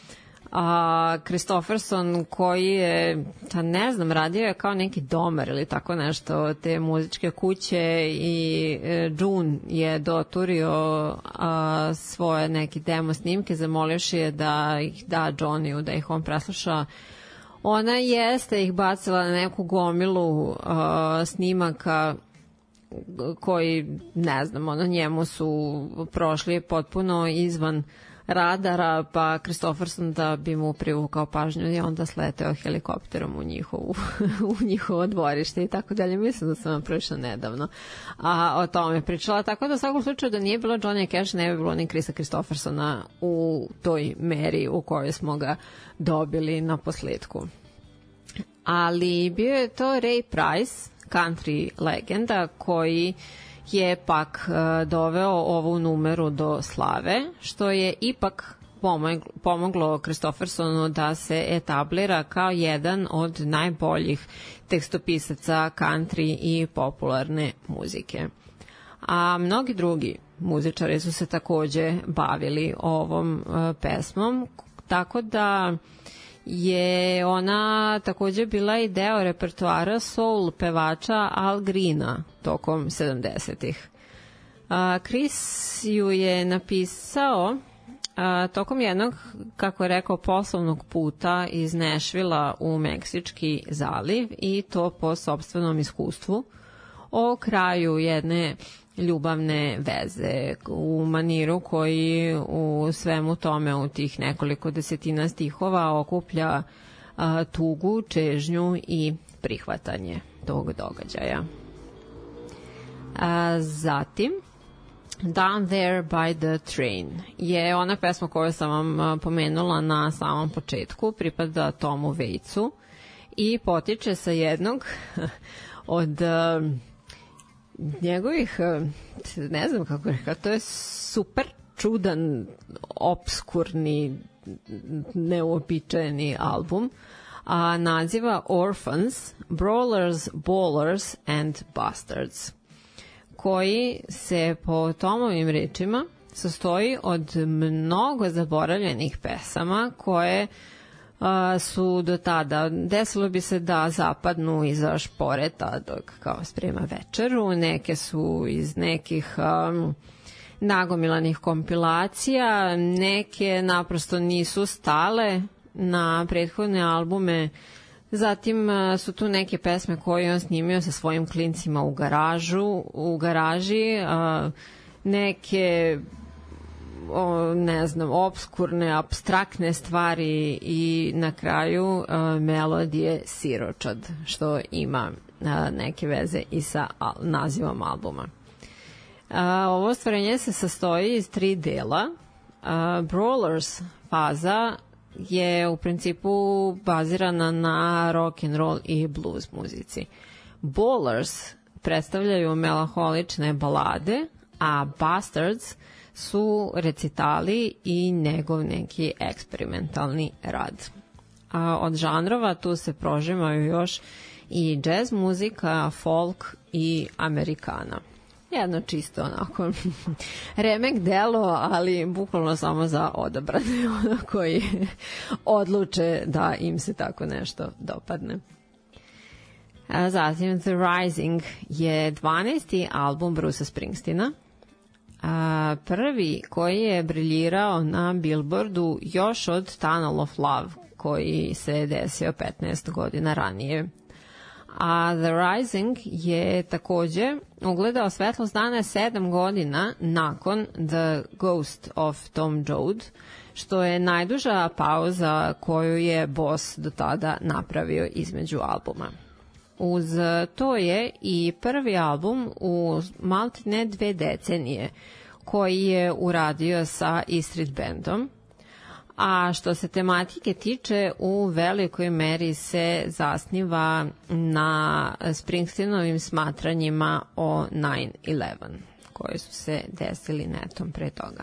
a Kristofferson, koji je, ta ne znam, radio je kao neki domar ili tako nešto te muzičke kuće, i e, June je doturio a, svoje neke demo snimke, zamolivši je da ih da Johnny-u, da ih on presluša. Ona jeste ih bacila na neku gomilu a, snimaka koji, ne znam, ono, njemu su prošli potpuno izvan radara, pa Kristofferson, da bi mu privukao pažnju, je onda sleteo helikopterom u njihovu, u njihovo dvorište i tako dalje. Mislim da sam vam prišla nedavno a o tome pričala, tako da u svakom slučaju da nije bilo Johnny Cash, ne bi bilo ni Chrisa Kristoffersona u toj meri u kojoj smo ga dobili na posledku. Ali bio je to Ray Price, country legenda, koji je pak uh, doveo ovu numeru do slave, što je ipak pomoglo Kristoffersonu da se etablira kao jedan od najboljih tekstopisaca country i popularne muzike. A mnogi drugi muzičari su se takođe bavili ovom uh, pesmom, tako da je ona takođe bila i deo repertoara soul pevača Al Greena tokom sedamdesetih. Chris ju je napisao a, tokom jednog, kako je rekao, poslovnog puta iz Nashvilla u Meksički zaliv, i to po sopstvenom iskustvu, o kraju jedne ljubavne veze, u maniru koji u svemu tome, u tih nekoliko desetina stihova, okuplja a, tugu, čežnju i prihvatanje tog događaja. A, zatim Down There by the Train je ona pesma koju sam vam pomenula na samom početku, pripada Tomu Waitsu i potiče sa jednog od njegovih, ne znam kako rekao, to je super čudan, obskurni, neuobičajeni album, a naziva Orphans, Brawlers, Ballers and Bastards, koji se po Tomovim rečima sastoji od mnogo zaboravljenih pesama koje Uh, su do tada, desilo bi se da zapadnu iza šporeta dok kao sprema večeru, neke su iz nekih um, nagomilanih kompilacija, neke naprosto nisu stale na prethodne albume, zatim uh, su tu neke pesme koje on snimio sa svojim klincima u garažu, u garaži, uh, neke O, ne znam, obskurne, apstraktne stvari i na kraju uh, melodije siročad, što ima uh, neke veze i sa al nazivom albuma. Uh, ovo stvarenje se sastoji iz tri dela. Uh, Brawlers faza je u principu bazirana na rock and roll i blues muzici. Ballers predstavljaju melanholične balade, a Bastards su recitali i njegov neki eksperimentalni rad. A od žanrova tu se prožimaju još i jazz muzika, folk i amerikana. Jedno čisto onako remek delo, ali bukvalno samo za odabrane ono koji odluče da im se tako nešto dopadne. A zatim The Rising je dvanaesti album Brucea Springsteena. A, prvi koji je briljirao na Billboardu još od Tunnel of Love, koji se desio petnaest godina ranije. A The Rising je takođe ugledao svetlost dana sedam godina nakon The Ghost of Tom Joad, što je najduža pauza koju je Boss do tada napravio između albuma. Uz to je i prvi album u maltene dve decenije koji je uradio sa E Street Bandom, a što se tematike tiče u velikoj meri se zasniva na Springsteenovim smatranjima o nine eleven koji su se desili netom pre toga.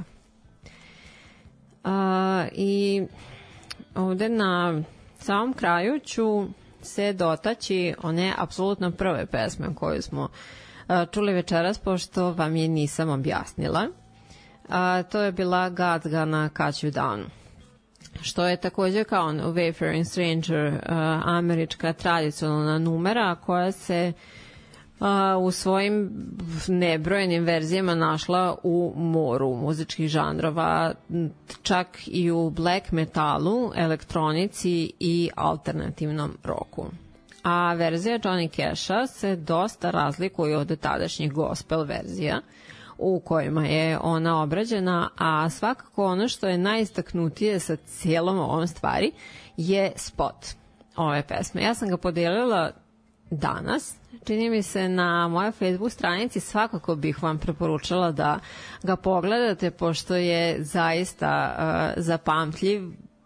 A, I ovde na samom kraju ću se dotaći one apsolutno prve pesme koju smo a, čuli večeras, pošto vam je nisam objasnila. A, to je bila God's Gonna Cut You Down, što je takođe kao Wayfaring Stranger, uh, američka tradicionalna numera koja se uh, u svojim nebrojenim verzijama našla u moru muzičkih žanrova, čak i u black metalu, elektronici i alternativnom roku. A verzija Johnny Casha se dosta razlikuje od tadašnjih gospel verzija u kojima je ona obrađena, a svakako ono što je najistaknutije sa cijelom ovom stvari je spot ove pesme. Ja sam ga podelila danas, čini mi se na mojoj Facebook stranici, svakako bih vam preporučila da ga pogledate, pošto je zaista uh, zapamtljiv,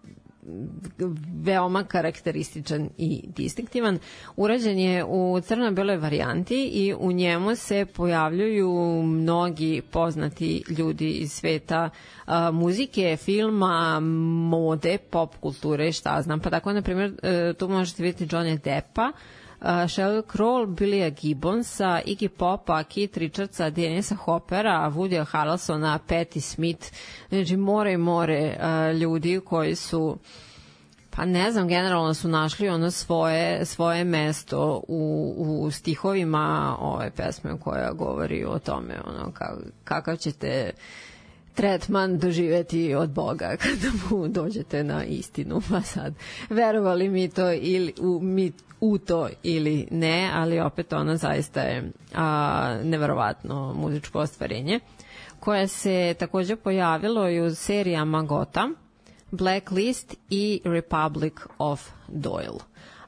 veoma karakterističan i distinktivan. Urađen je u crno-beloj varijanti i u njemu se pojavljuju mnogi poznati ljudi iz sveta a, muzike, filma, mode, pop kulture i šta znam. Pa tako, na primjer, tu možete vidjeti Johnny Deppa, Sheryl Crow, Billya Gibbonsa, Iggy Popa, Keith Richardsa, Denisa Hoppera, Woody'a Harrelsona, Patti Smith, znači more i more uh, ljudi koji su, pa ne znam, generalno su našli ono svoje, svoje mesto u, u stihovima ove pesme koja govori o tome, ono, kakav ćete tretman doživeti od Boga kada mu dođete na istinu. Pa sad, verovali mi to ili u, mi u to ili ne, ali opet ona zaista je a, neverovatno muzičko ostvarenje, koje se takođe pojavilo i u serijama Gotham, Blacklist i Republic of Doyle.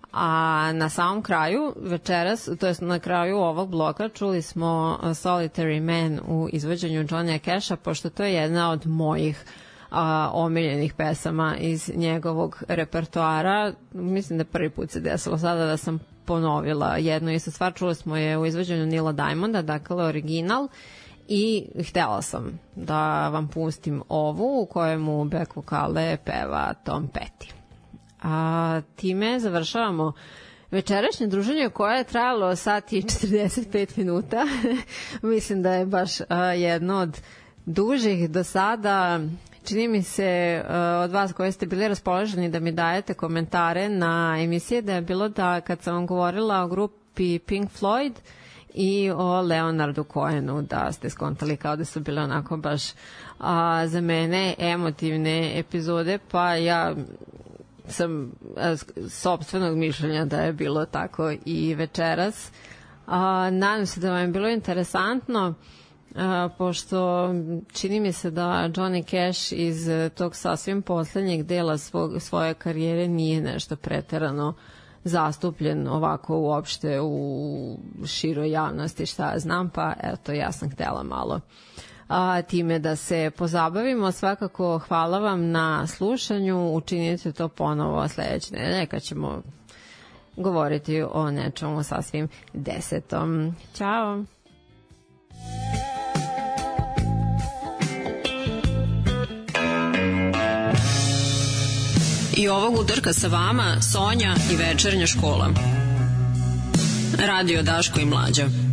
A na samom kraju večeras, to jest na kraju ovog bloka, čuli smo Solitary Man u izvođenju Johnnya Casha, pošto to je jedna od mojih a, omiljenih pesama iz njegovog repertoara. Mislim da prvi put se desilo sada da sam ponovila jednu istu stvar. Čuli smo je u izvođenju Nila Diamonda, dakle original, i htela sam da vam pustim ovu u kojemu back vokale peva Tom Petty. A time završavamo večerašnje druženje koje je trajalo sat i četrdeset pet minuta. Mislim da je baš a, jedno od dužih do sada. Čini mi se uh, od vas koji ste bili raspoloženi da mi dajete komentare na emisije, da je bilo da kad sam vam govorila o grupi Pink Floyd i o Leonardu Cohenu, da ste skontali kao da su bile onako baš uh, za mene emotivne epizode, pa ja sam uh, sopstvenog mišljenja da je bilo tako i večeras. Uh, nadam se da vam je bilo interesantno. Uh, pošto čini mi se da Johnny Cash iz tog sasvim poslednjeg dela svog, svoje karijere nije nešto preterano zastupljen ovako uopšte u široj javnosti, šta ja znam, pa eto, ja sam htela malo a, time da se pozabavimo. Svakako hvala vam na slušanju, učinite to ponovo sledeće nedelje kad ćemo govoriti o nečemu sasvim desetom. Ćao! I ovog utorka sa vama Sonja i večernja škola. Radio Daško i Mlađa.